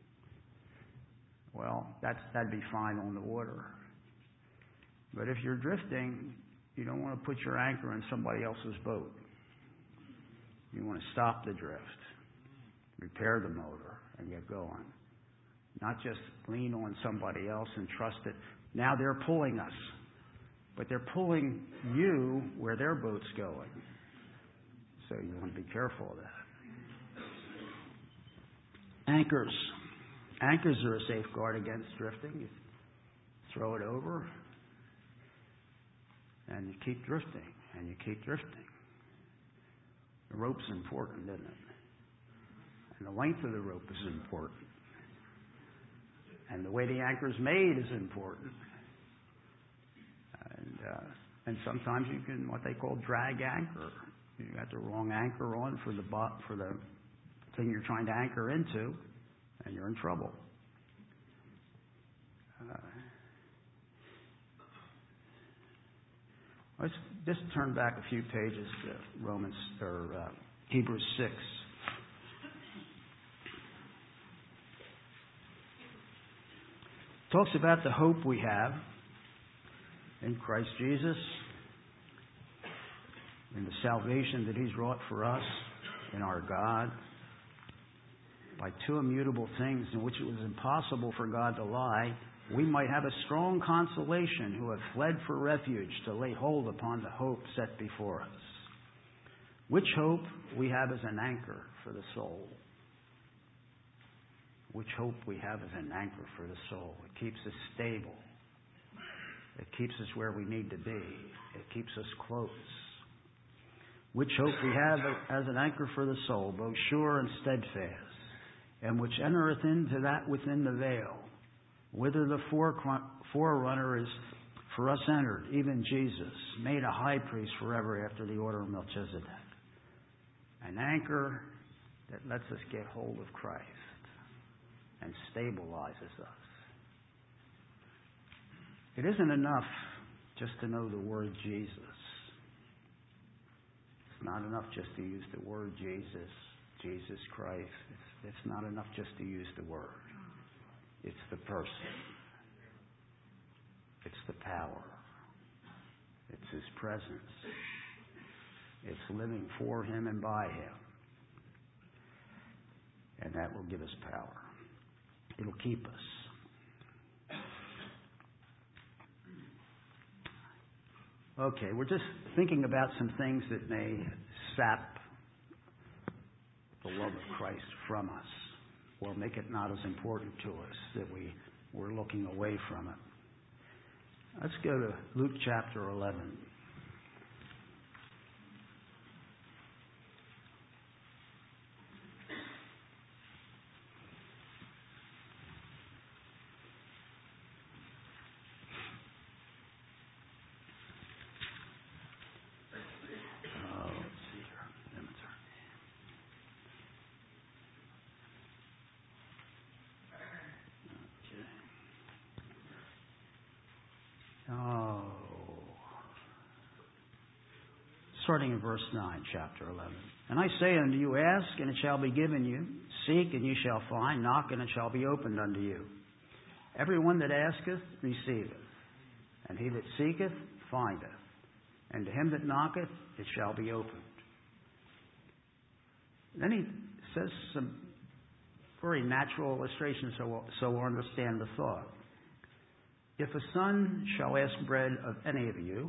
Well, that's that'd be fine on the water. But if you're drifting, you don't want to put your anchor in somebody else's boat. You want to stop the drift, repair the motor, and get going. Not just lean on somebody else and trust it. Now they're pulling us, but they're pulling you where their boat's going. So you want to be careful of that. Anchors. Anchors are a safeguard against drifting. You throw it over, and you keep drifting, and you keep drifting. The rope's important, isn't it? And the length of the rope is important. And the way the anchor's made is important. And uh, and sometimes you can, what they call drag anchor. You got the wrong anchor on for the for the thing you're trying to anchor into, and you're in trouble. Uh, let's just turn back a few pages to Romans or uh, Hebrews six. Talks about the hope we have in Christ Jesus, in the salvation that He's wrought for us in our God, by two immutable things in which it was impossible for God to lie, we might have a strong consolation who have fled for refuge to lay hold upon the hope set before us. Which hope we have as an anchor for the soul. Which hope we have as an anchor for the soul. It keeps us stable. It keeps us where we need to be. It keeps us close. Which hope we have as an anchor for the soul, both sure and steadfast, and which entereth into that within the veil, whither the forerunner is for us entered, even Jesus, made a high priest forever after the order of Melchizedek. An anchor that lets us get hold of Christ and stabilizes us. It isn't enough just to know the word Jesus. It's not enough just to use the word Jesus, Jesus Christ. It's, it's not enough just to use the word. It's the person. It's the power. It's His presence. It's living for Him and by Him. And that will give us power. It'll keep us. Okay, we're just thinking about some things that may sap the love of Christ from us, or make it not as important to us that we, we're looking away from it. Let's go to Luke chapter eleven. Starting in verse nine, chapter eleven. And I say unto you, ask, and it shall be given you. Seek, and ye shall find. Knock, and it shall be opened unto you. Everyone that asketh, receiveth. And he that seeketh, findeth. And to him that knocketh, it shall be opened. Then he says some very natural illustrations so we'll, so we'll understand the thought. If a son shall ask bread of any of you,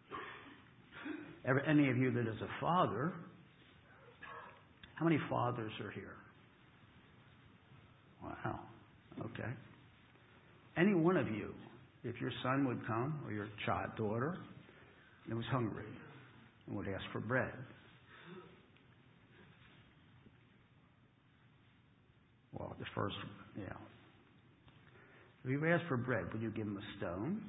any of you that is a father, how many fathers are here? Wow. Okay. Any one of you, if your son would come, or your child, daughter, and was hungry, and would ask for bread, well, the first, you know, if you asked for bread, would you give him a stone?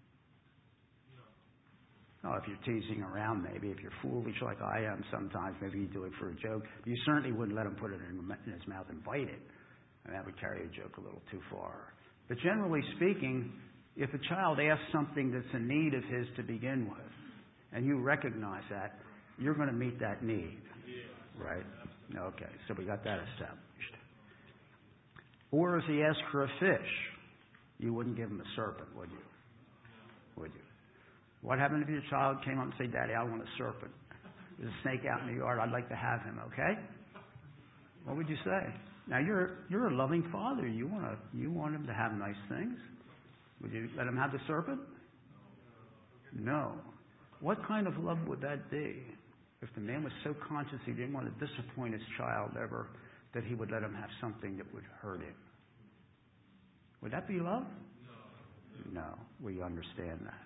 Oh, if you're teasing around, maybe. If you're foolish like I am sometimes, maybe you do it for a joke. You certainly wouldn't let him put it in his mouth and bite it. And that would carry a joke a little too far. But generally speaking, if a child asks something that's a need of his to begin with, and you recognize that, you're going to meet that need. Right? Okay, so we got that established. Or if he asked for a fish, you wouldn't give him a serpent, would you? Would you? What happened if your child came up and said, Daddy, I want a serpent. There's a snake out in the yard. I'd like to have him, okay? What would you say? Now, you're you're a loving father. You want to you want him to have nice things. Would you let him have the serpent? No. What kind of love would that be if the man was so conscious he didn't want to disappoint his child ever that he would let him have something that would hurt him? Would that be love? No. No. We understand that.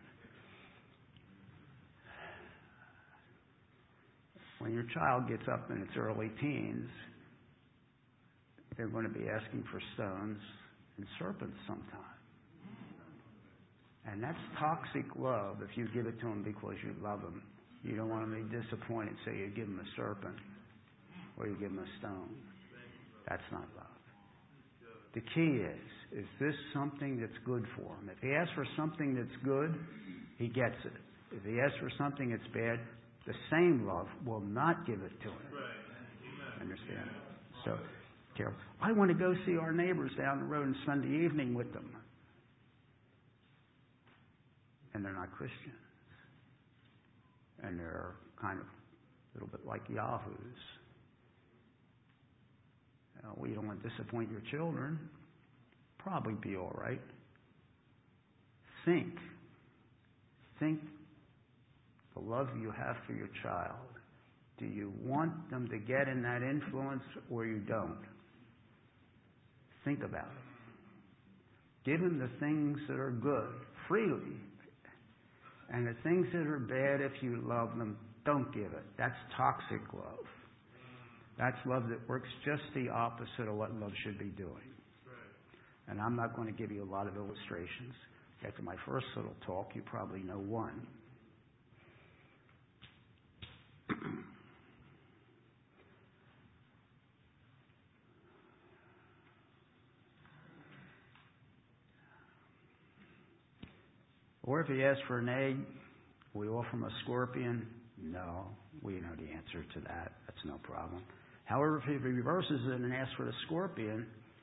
When your child gets up in its early teens, they're going to be asking for stones and serpents sometime. And that's toxic love if you give it to them because you love them. You don't want them to be disappointed, so you give them a serpent or you give them a stone. That's not love. The key is, is this something that's good for him? If he asks for something that's good, he gets it. If he asks for something that's bad, the same love will not give it to him. Understand? So, Carol, I want to go see our neighbors down the road on Sunday evening with them. And they're not Christians. And they're kind of a little bit like yahoos. Uh, well, you don't want to disappoint your children. Probably be all right. Think. Think the love you have for your child. Do you want them to get in that influence or you don't? Think about it. Give them the things that are good freely. And the things that are bad, if you love them, don't give it. That's toxic love. That's love that works just the opposite of what love should be doing. And I'm not going to give you a lot of illustrations. After my first little talk, you probably know one. Or if he asks for an egg, we offer him a scorpion. No, we know the answer to that. That's no problem. However, if he reverses it and asks for the scorpion,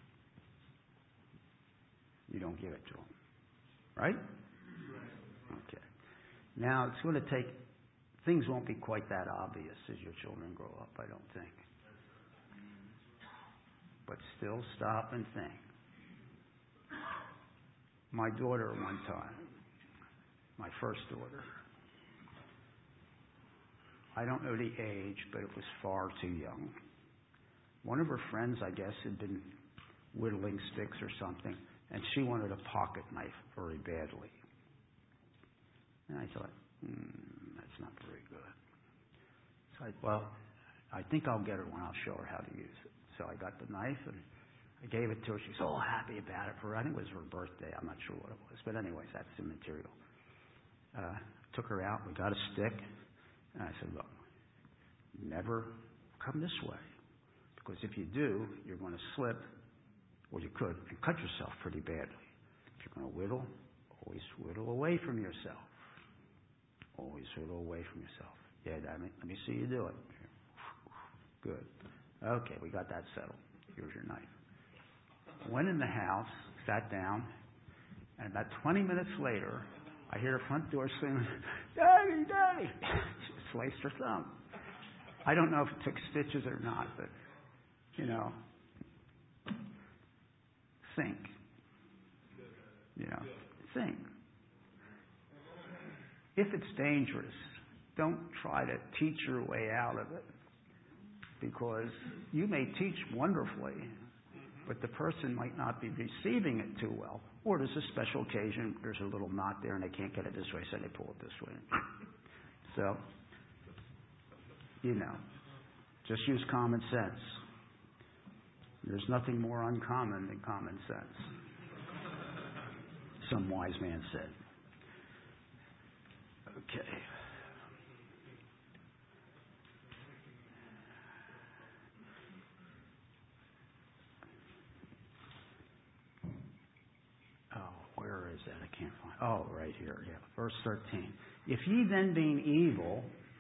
you don't give it to him. Right? Okay. Now, it's going to take, things won't be quite that obvious as your children grow up, I don't think. But still stop and think. My daughter one time, my first daughter, I don't know the age, but it was far too young. One of her friends, I guess, had been whittling sticks or something, and she wanted a pocket knife very badly. And I thought, hmm, that's not very good. So I, well, I think I'll get her one. I'll show her how to use it. So I got the knife and I gave it to her. She was all happy about it. For I think it was her birthday. I'm not sure what it was, but anyways, that's the material. Uh, took her out. We got a stick, and I said, "Look, never come this way, because if you do, you're going to slip, or you could, and cut yourself pretty badly. If you're going to whittle, always whittle away from yourself. Always whittle away from yourself. Yeah, Daddy, let me see you do it. Good. Okay, we got that settled. Here's your knife." Went in the house, sat down, and about twenty minutes later, I hear the front door screaming, "Daddy, Daddy!" She sliced her thumb. I don't know if it took stitches or not, but, you know, think. You know, think. If it's dangerous, don't try to teach your way out of it, because you may teach wonderfully, but the person might not be receiving it too well. Or there's a special occasion, there's a little knot there and they can't get it this way, so they pull it this way. So, you know, just use common sense. There's nothing more uncommon than common sense, some wise man said. Okay. Where is that? I can't find. Oh, right here. Yeah, verse thirteen. If ye then, being evil,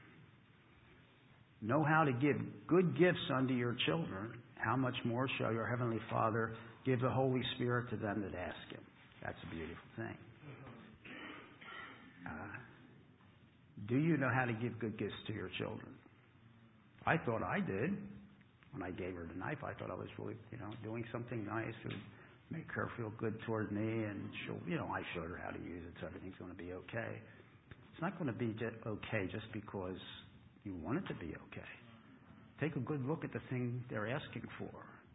know how to give good gifts unto your children, how much more shall your heavenly Father give the Holy Spirit to them that ask Him? That's a beautiful thing. Uh, do you know how to give good gifts to your children? I thought I did. When I gave her the knife, I thought I was really, you know, doing something nice. It would make her feel good toward me, and she'll, you know, I showed her how to use it, so everything's going to be okay. It's not going to be just okay just because you want it to be okay. Take a good look at the thing they're asking for,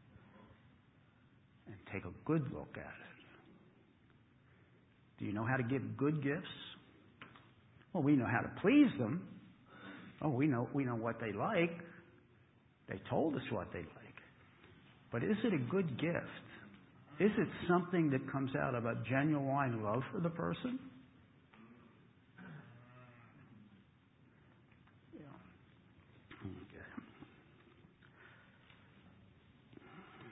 and take a good look at it. Do you know how to give good gifts? Well, we know how to please them. Oh, we know we know what they like. They told us what they like. But is it a good gift? Is it something that comes out of a genuine love for the person? Yeah. Okay.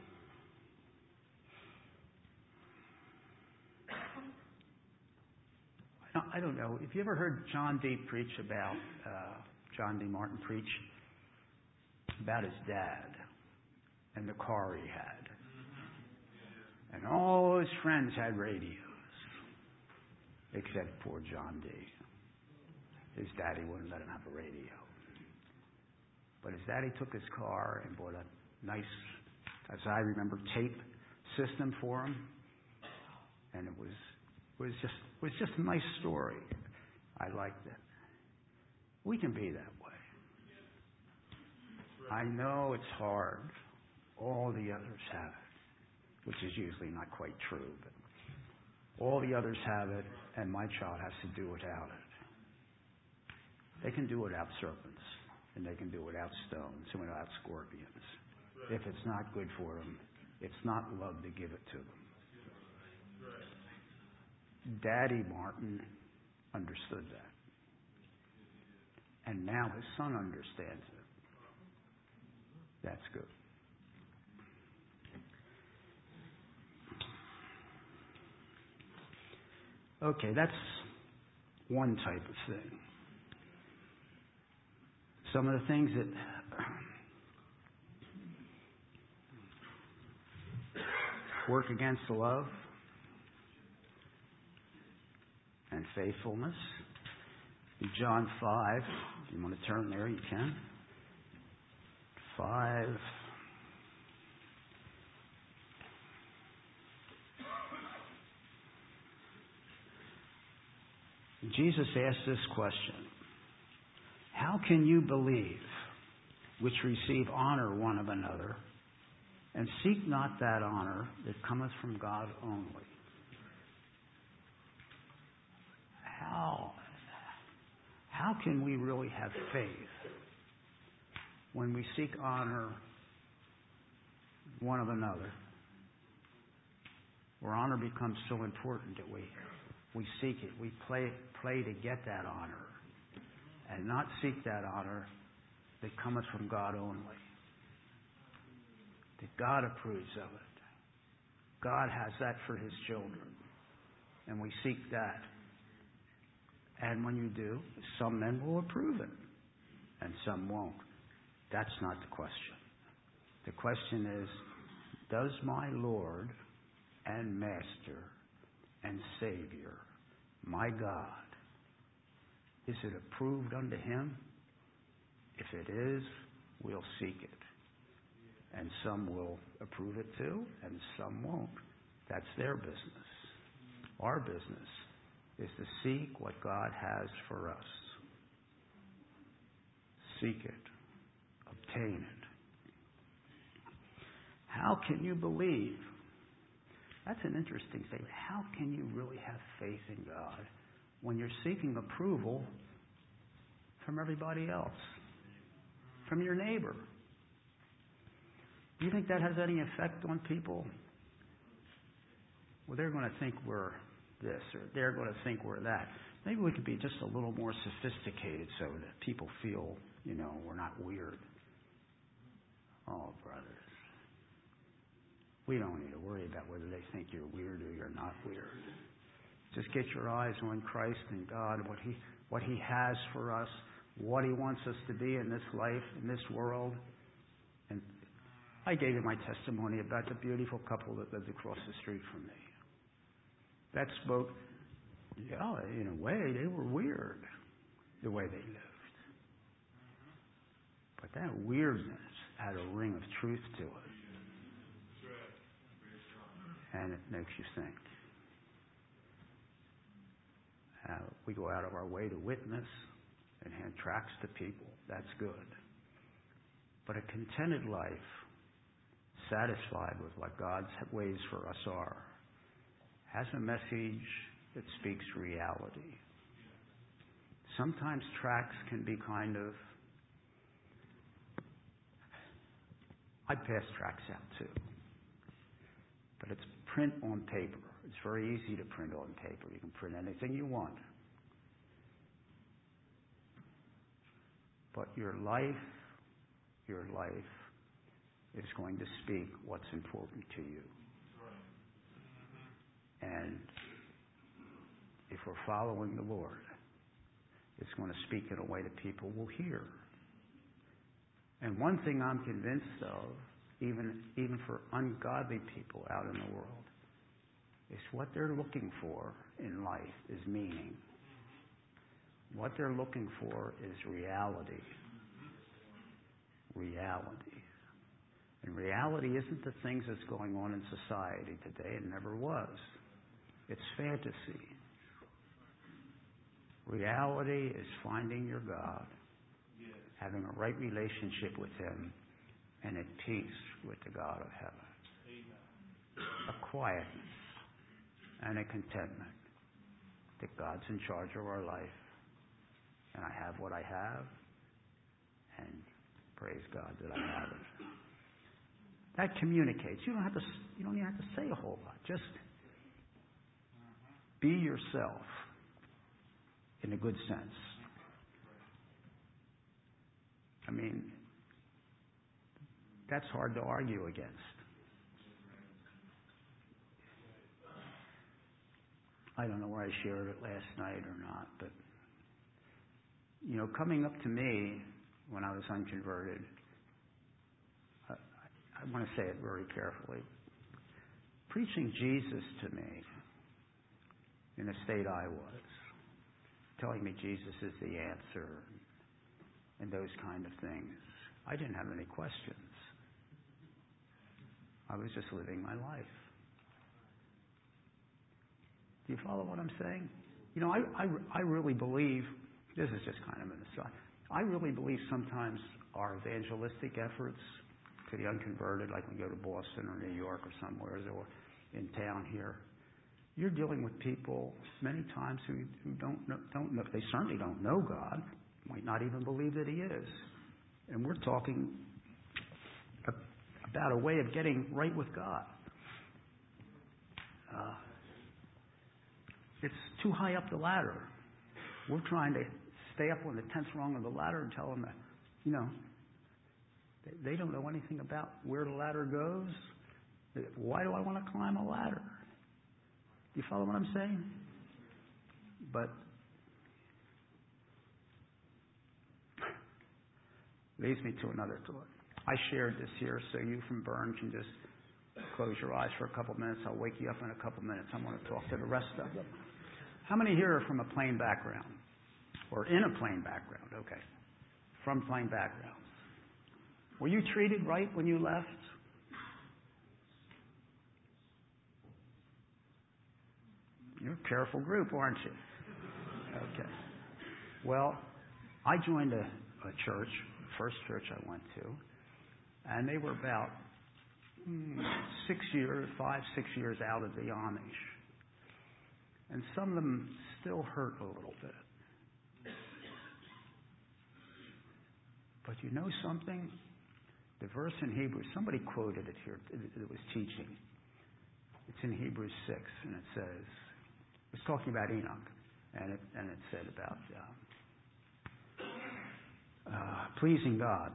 I don't know. Have you ever heard John D. preach about, uh, John D. Martin preach about his dad and the car he had? And all his friends had radios, except poor John D. His daddy wouldn't let him have a radio. But his daddy took his car and bought a nice, as I remember, tape system for him. And it was was just was just a nice story. I liked it. We can be that way. I know it's hard. All the others have it, which is usually not quite true, but all the others have it, and my child has to do without it. They can do without serpents, and they can do without stones, and without scorpions. If it's not good for them, it's not love to give it to them. Daddy Martin understood that. And now his son understands it. That's good. Okay, that's one type of thing. Some of the things that work against love and faithfulness. In John five, if you want to turn there, you can. five. Jesus asked this question: how can you believe, which receive honor one of another, and seek not that honor that cometh from God only? How, how can we really have faith when we seek honor one of another, where honor becomes so important that we we seek it, we play play to get that honor, and not seek that honor that cometh from God only, that God approves of it. God has that for His children, and we seek that. And when you do, some men will approve it, and some won't. That's not the question. The question is, does my Lord and Master and Savior, my God, is it approved unto Him? If it is, we'll seek it. And some will approve it too, and some won't. That's their business. Our business is to seek what God has for us. Seek it. Obtain it. How can you believe? That's an interesting thing. How can you really have faith in God when you're seeking approval from everybody else? From your neighbor? Do you think that has any effect on people? Well, they're going to think we're this, or they're going to think we're that. Maybe we could be just a little more sophisticated so that people feel, you know, we're not weird. Oh, brothers. We don't need to worry about whether they think you're weird or you're not weird. Just get your eyes on Christ and God, what He what He has for us, what He wants us to be in this life, in this world. And I gave you my testimony about the beautiful couple that lived across the street from me. That spoke, yeah, in a way, they were weird, the way they lived. But that weirdness had a ring of truth to it. And it makes you think. Uh, we go out of our way to witness and hand tracts to people. That's good. But a contented life, satisfied with what God's ways for us are, has a message that speaks reality. Sometimes tracts can be kind of... I pass tracts out too. But it's print on paper. It's very easy to print on paper. You can print anything you want. But your life, your life is going to speak what's important to you. And if we're following the Lord, it's going to speak in a way that people will hear. And one thing I'm convinced of, even, even for ungodly people out in the world, is what they're looking for in life is meaning. What they're looking for is reality. Reality. And reality isn't the things that's going on in society today. It never was. It's fantasy. Reality is finding your God, having a right relationship with Him, and at peace with the God of heaven. A quietness and a contentment that God's in charge of our life. And I have what I have, and praise God that I have it. That communicates. You don't have to. You don't even have to say a whole lot. Just be yourself, in a good sense. I mean, that's hard to argue against. I don't know where I shared it last night or not, but you know, coming up to me when I was unconverted, I, I want to say it very carefully. Preaching Jesus to me in the state I was, telling me Jesus is the answer and those kind of things, I didn't have any questions. I was just living my life. Do you follow what I'm saying? You know, I, I, I really believe, this is just kind of an aside, I really believe sometimes our evangelistic efforts to the unconverted, like we go to Boston or New York or somewhere, or in town here, you're dealing with people many times who, who don't know, don't know, they certainly don't know God, might not even believe that He is. And we're talking about a way of getting right with God. Uh, it's too high up the ladder. We're trying to stay up on the tenth rung of the ladder and tell them that, you know, they, they don't know anything about where the ladder goes. Why do I want to climb a ladder? Do you follow what I'm saying? But leads me to another thought. I shared this here so you from Bern can just close your eyes for a couple minutes. I'll wake you up in a couple minutes. I want to talk to the rest of them. How many here are from a plain background? Or in a plain background? Okay. From plain backgrounds. Were you treated right when you left? You're a careful group, aren't you? Okay. Well, I joined a, a church, first church I went to, and they were about mm, six years, five, six years out of the Amish. And some of them still hurt a little bit. But you know something? The verse in Hebrews, somebody quoted it here, it was teaching. It's in Hebrews six, and it says, it was talking about Enoch, and it, and it said about uh, uh, pleasing God.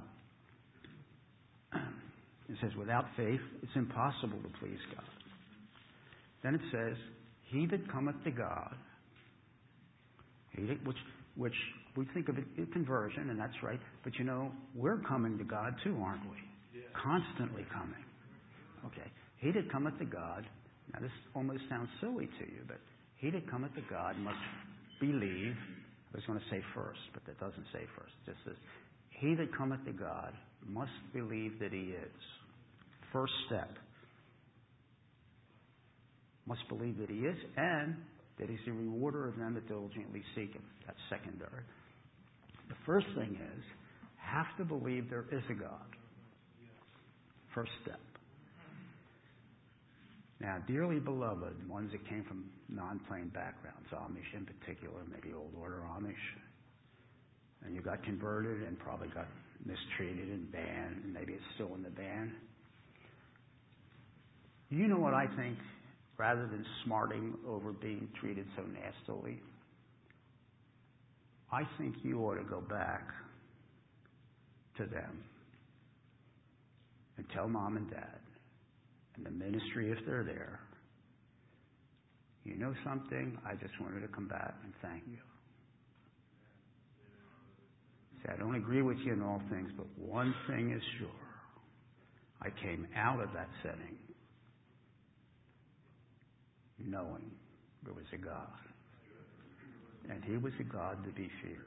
It says, without faith, it's impossible to please God. Then it says, he that cometh to God, he that, which, which we think of it as conversion, and that's right, but you know, we're coming to God too, aren't we? Yeah. Constantly coming. Okay. He that cometh to God, now this almost sounds silly to you, but he that cometh to God must believe. I was going to say first, but that doesn't say first. It just says, he that cometh to God must believe that He is. First step. Must believe that He is, and that He's the rewarder of them that diligently seek Him. That's secondary. The first thing is, have to believe there is a God. First step. Now, dearly beloved, ones that came from non-plain backgrounds, Amish in particular, maybe old order Amish, and you got converted and probably got mistreated and banned, and maybe it's still in the ban. You know what I think? Rather than smarting over being treated so nastily, I think you ought to go back to them and tell mom and dad and the ministry, if they're there, You know something? I just wanted to come back and thank you. See, I don't agree with you in all things, but one thing is sure. I came out of that setting knowing there was a God. And He was a God to be feared.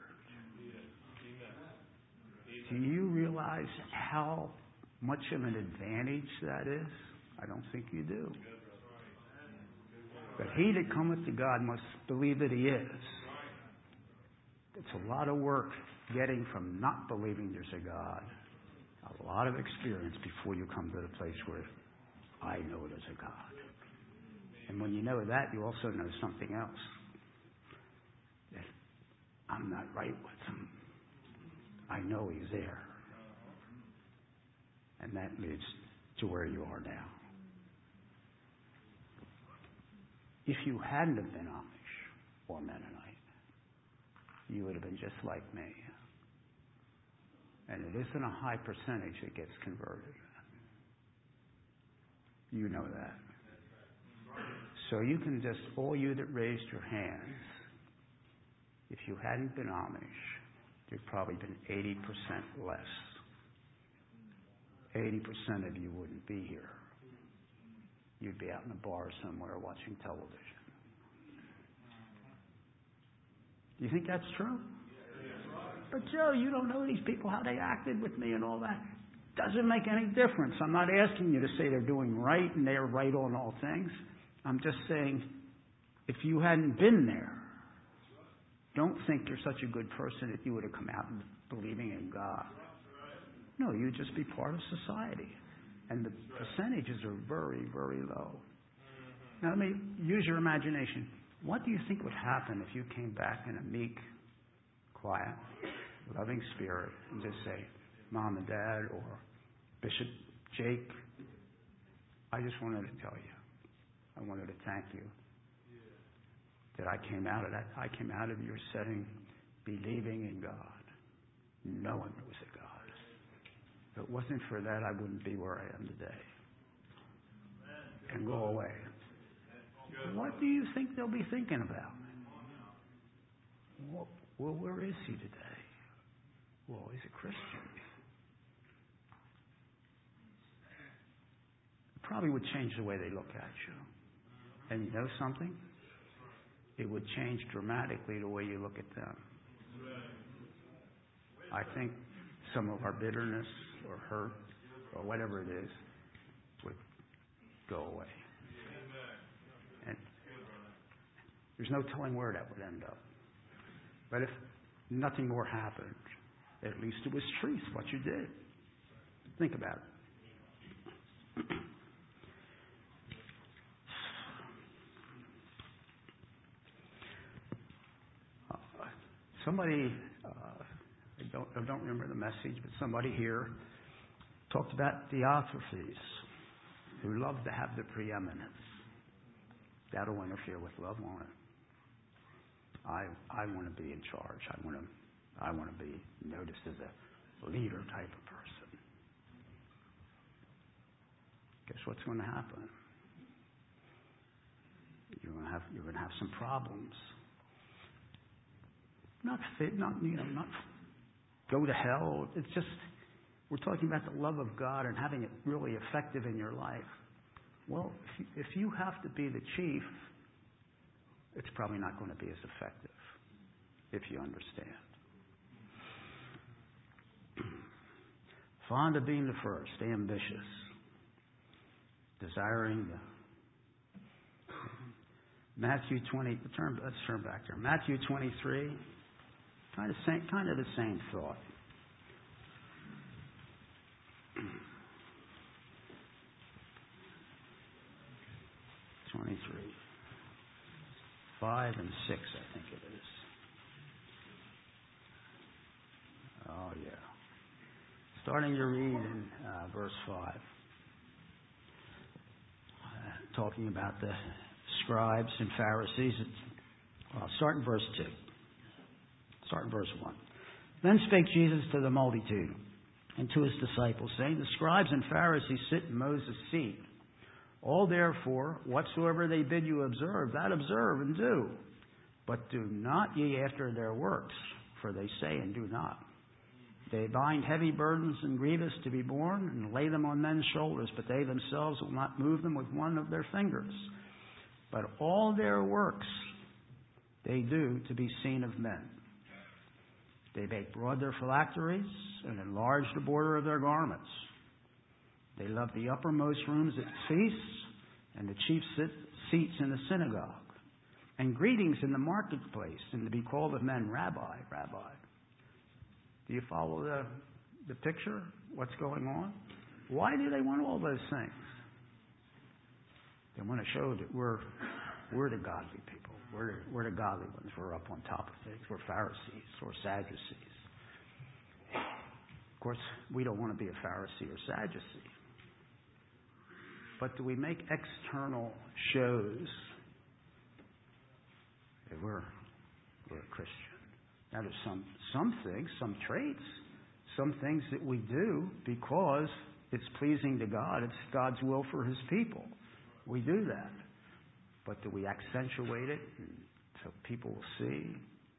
Do you realize how much of an advantage that is? I don't think you do. But he that cometh to God must believe that He is. It's a lot of work getting from not believing there's a God, a lot of experience before you come to the place where I know there's a God. And when you know that, you also know something else. That I'm not right with Him. I know He's there. And that leads to where you are now. If you hadn't have been Amish or Mennonite, you would have been just like me. And it isn't a high percentage that gets converted. You know that. So you can just, all you that raised your hands, if you hadn't been Amish, there'd probably been eighty percent less. eighty percent of you wouldn't be here. You'd be out in a bar somewhere watching television. Do you think that's true? But Joe, you don't know these people, how they acted with me and all that. Doesn't make any difference. I'm not asking you to say they're doing right and they're right on all things. I'm just saying, if you hadn't been there, don't think you're such a good person that you would have come out believing in God. No, you'd just be part of society. And the percentages are very, very low. Now let me use your imagination. What do you think would happen if you came back in a meek, quiet, loving spirit and just say, Mom and Dad or Bishop Jake, I just wanted to tell you, I wanted to thank you that I came out of that. I came out of your setting believing in God, knowing there was a God. If it wasn't for that, I wouldn't be where I am today. And go away. What do you think they'll be thinking about? Well, well, where is he today? Well, he's a Christian. It probably would change the way they look at you. And you know something? It would change dramatically the way you look at them. I think some of our bitterness or hurt or whatever it is would go away. And there's no telling where that would end up. But if nothing more happened, at least it was truth what you did. Think about it. Uh, somebody, uh, I don't, I don't remember the message, but somebody here talked about Diotrephes, who loved to have the preeminence. That'll interfere with love, won't it? I I want to be in charge. I want to I want to be noticed as a leader type of person. Guess what's going to happen? You're going to have you're going to have some problems. Not fit, not you know, not go to hell. It's just we're talking about the love of God and having it really effective in your life. Well, if you, if you have to be the chief, it's probably not going to be as effective, if you understand. Fond of being the first, ambitious, desiring the Matthew twenty. Turn, let's turn back there. Matthew twenty-three. Kind of same, kind of the same thought. twenty-three. Five and six, I think it is. Oh, yeah. Starting to read in uh, verse five. Uh, talking about the scribes and Pharisees. Well, start in verse two. Start in verse one. Then spake Jesus to the multitude and to his disciples, saying, the scribes and Pharisees sit in Moses' seat.
All therefore, whatsoever they bid you observe, that observe and do. But do not ye after their works, for they say and do not. They bind heavy burdens and grievous to be borne, and lay them on men's shoulders, but they themselves will not move them with one of their fingers. But all their works they do to be seen of men. They make broad their phylacteries, and enlarge the border of their garments. They love the uppermost rooms at feasts, and the chief sit, seats in the synagogue, and greetings in the marketplace, and to be called of men, Rabbi, Rabbi. Do you follow the, the picture? What's going on? Why do they want all those things? They want to show that we're, we're the godly people. We're, we're the godly ones. We're up on top of things. We're Pharisees or Sadducees. Of course, we don't want to be a Pharisee or Sadducee. But do we make external shows that we're, we're a Christian? Now, there's some, some things, some traits, some things that we do because it's pleasing to God. It's God's will for His people. We do that. But do we accentuate it so people will see?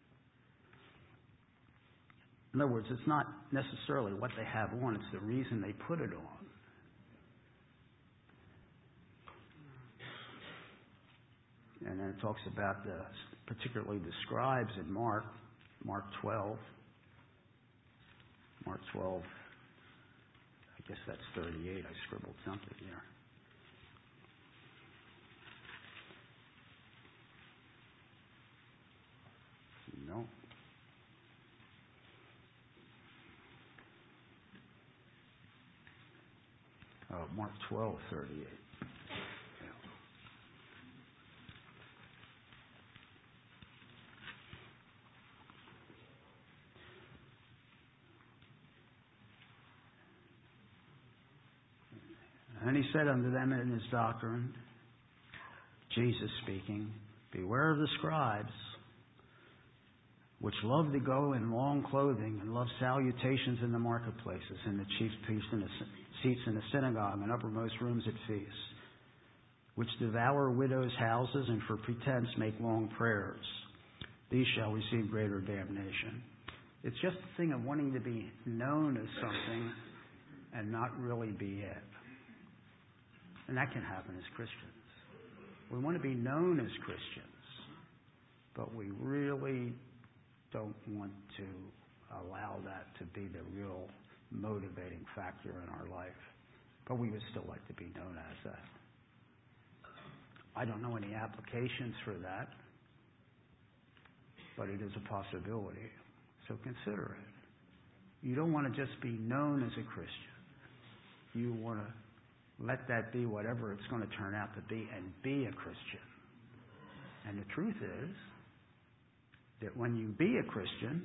In other words, it's not necessarily what they have on, it's the reason they put it on. And then it talks about the, particularly the scribes in Mark, Mark twelve. Mark twelve, I guess that's thirty-eight. I scribbled something here. No. Oh, Mark twelve, thirty-eight. And he said unto them in his doctrine, Jesus speaking, beware of the scribes, which love to go in long clothing and love salutations in the marketplaces and the chief seats in the, seats in the synagogue and uppermost rooms at feasts, which devour widows' houses and for pretense make long prayers. These shall receive greater damnation. It's just a thing of wanting to be known as something and not really be it. And that can happen as Christians. We want to be known as Christians, but we really don't want to allow that to be the real motivating factor in our life. But we would still like to be known as that. I don't know any applications for that, but it is a possibility. So consider it. You don't want to just be known as a Christian. You want to let that be whatever it's going to turn out to be and be a Christian. And the truth is that when you be a Christian,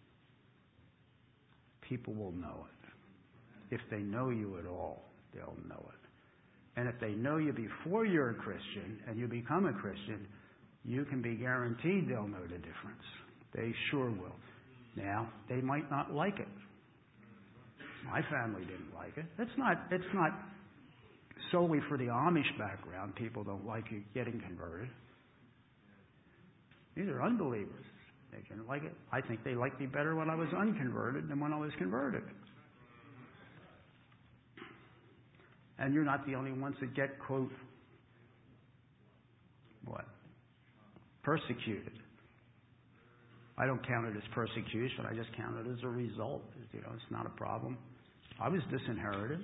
people will know it. If they know you at all, they'll know it. And if they know you before you're a Christian and you become a Christian, you can be guaranteed they'll know the difference. They sure will. Now, they might not like it. My family didn't like it. It's not, it's not solely for the Amish background. People don't like you getting converted. These are unbelievers. They didn't like it. I think they liked me better when I was unconverted than when I was converted. And you're not the only ones that get, quote, what? Persecuted. I don't count it as persecution. I just count it as a result. You know, it's not a problem. I was disinherited.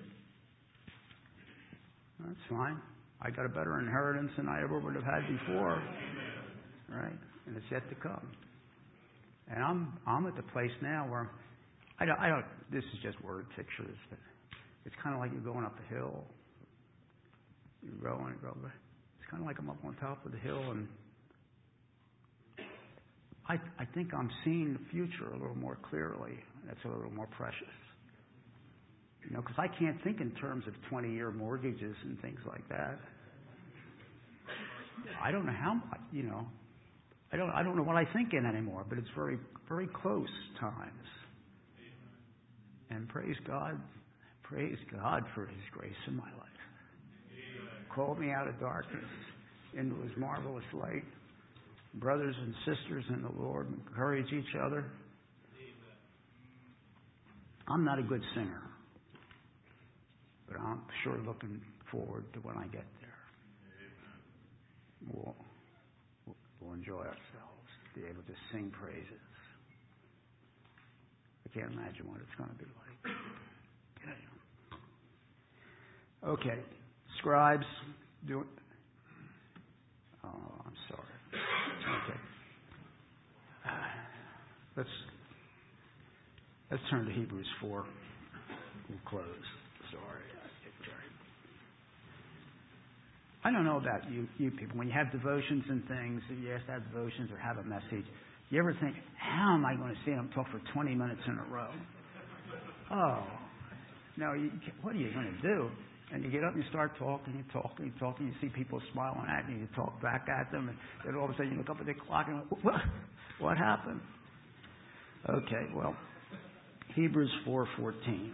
That's fine. I got a better inheritance than I ever would have had before. Right? And it's yet to come. And I'm I'm at the place now where I don't, I don't this is just word pictures, but it's kind of like you're going up a hill. You're growing and growing. It's kind of like I'm up on top of the hill, and I I think I'm seeing the future a little more clearly. That's a little more precious. You know, because I can't think in terms of twenty-year mortgages and things like that. I don't know how much, you know. I don't I don't know what I think in anymore, but it's very, very close times. And praise God, praise God for His grace in my life. Of called me out of darkness into His marvelous light. Brothers and sisters in the Lord, encourage each other. I'm not a good singer, but I'm sure looking forward to when I get there. We'll, we'll enjoy ourselves, be able to sing praises. I can't imagine what it's going to be like. Okay. Okay. Scribes, do it. Oh, I'm sorry. Okay. Uh, let's let's turn to Hebrews four. We'll close. Sorry. I don't know about you, you people. When you have devotions and things, you have to have devotions or have a message. You ever think, how am I going to see them talk for twenty minutes in a row? Oh, no. You, what are you going to do? And you get up and you start talking, you talk, and you talk, and you see people smiling at you, you talk back at them, and then all of a sudden you look up at the clock and what, what happened? Okay, well, Hebrews four fourteen.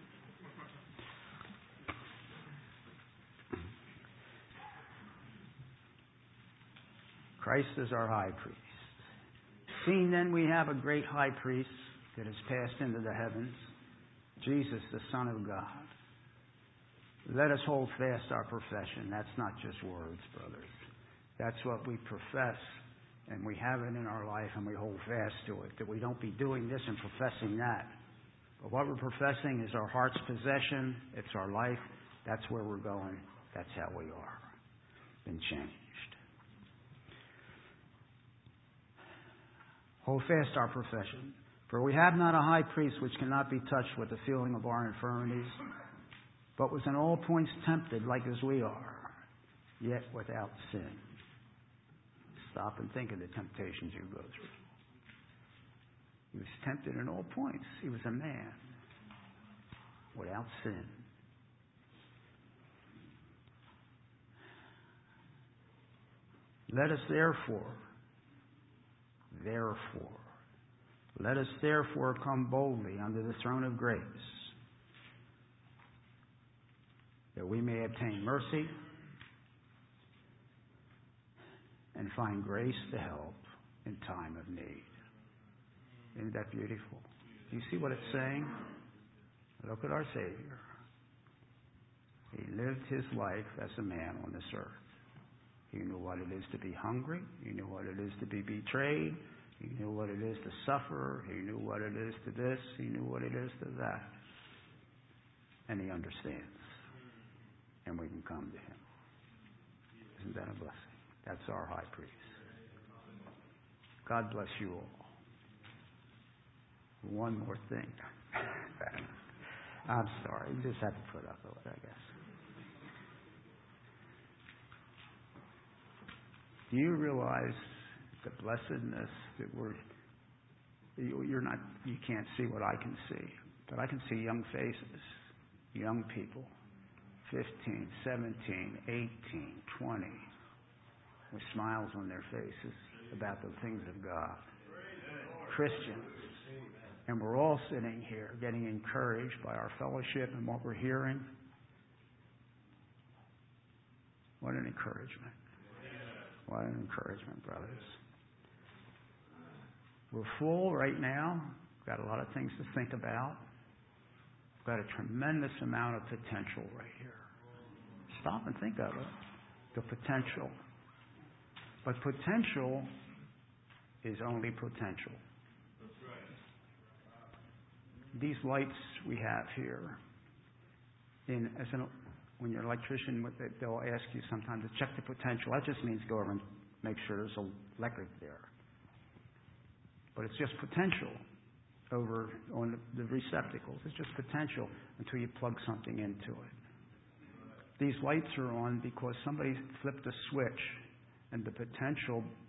Christ is our high priest. Seeing then we have a great high priest that has passed into the heavens, Jesus, the Son of God. Let us hold fast our profession. That's not just words, brothers. That's what we profess, and we have it in our life, and we hold fast to it, that we don't be doing this and professing that. But what we're professing is our heart's possession. It's our life. That's where we're going. That's how we are. Been changed. Hold fast our profession. For we have not a high priest which cannot be touched with the feeling of our infirmities, but was in all points tempted like as we are, yet without sin. Stop and think of the temptations you go through. He was tempted in all points. He was a man without sin. Let us therefore, therefore, let us therefore come boldly under the throne of grace, that we may obtain mercy and find grace to help in time of need. Isn't that beautiful? Do you see what it's saying? Look at our Savior. He lived his life as a man on this earth. He knew what it is to be hungry. He knew what it is to be betrayed. He knew what it is to suffer. He knew what it is to this. He knew what it is to that. And he understands. And we can come to him. Isn't that a blessing? That's our high priest. God bless you all. One more thing. I'm sorry. You just have to put up with it, I guess. Do you realize the blessedness that we're, you're not, you can't see what I can see, but I can see young faces, young people, fifteen, seventeen, eighteen, twenty, with smiles on their faces about the things of God. Christians. And we're all sitting here getting encouraged by our fellowship and what we're hearing. What an encouragement. What an encouragement, brothers. We're full right now. We've got a lot of things to think about. We've got a tremendous amount of potential right here. Stop and think of it. The potential. But potential is only potential. These lights we have here, in as an, when you're an electrician, they'll ask you sometimes to check the potential. That just means go over and make sure there's electric there. But it's just potential over on the receptacles. It's just potential until you plug something into it. These lights are on because somebody flipped a switch and the potential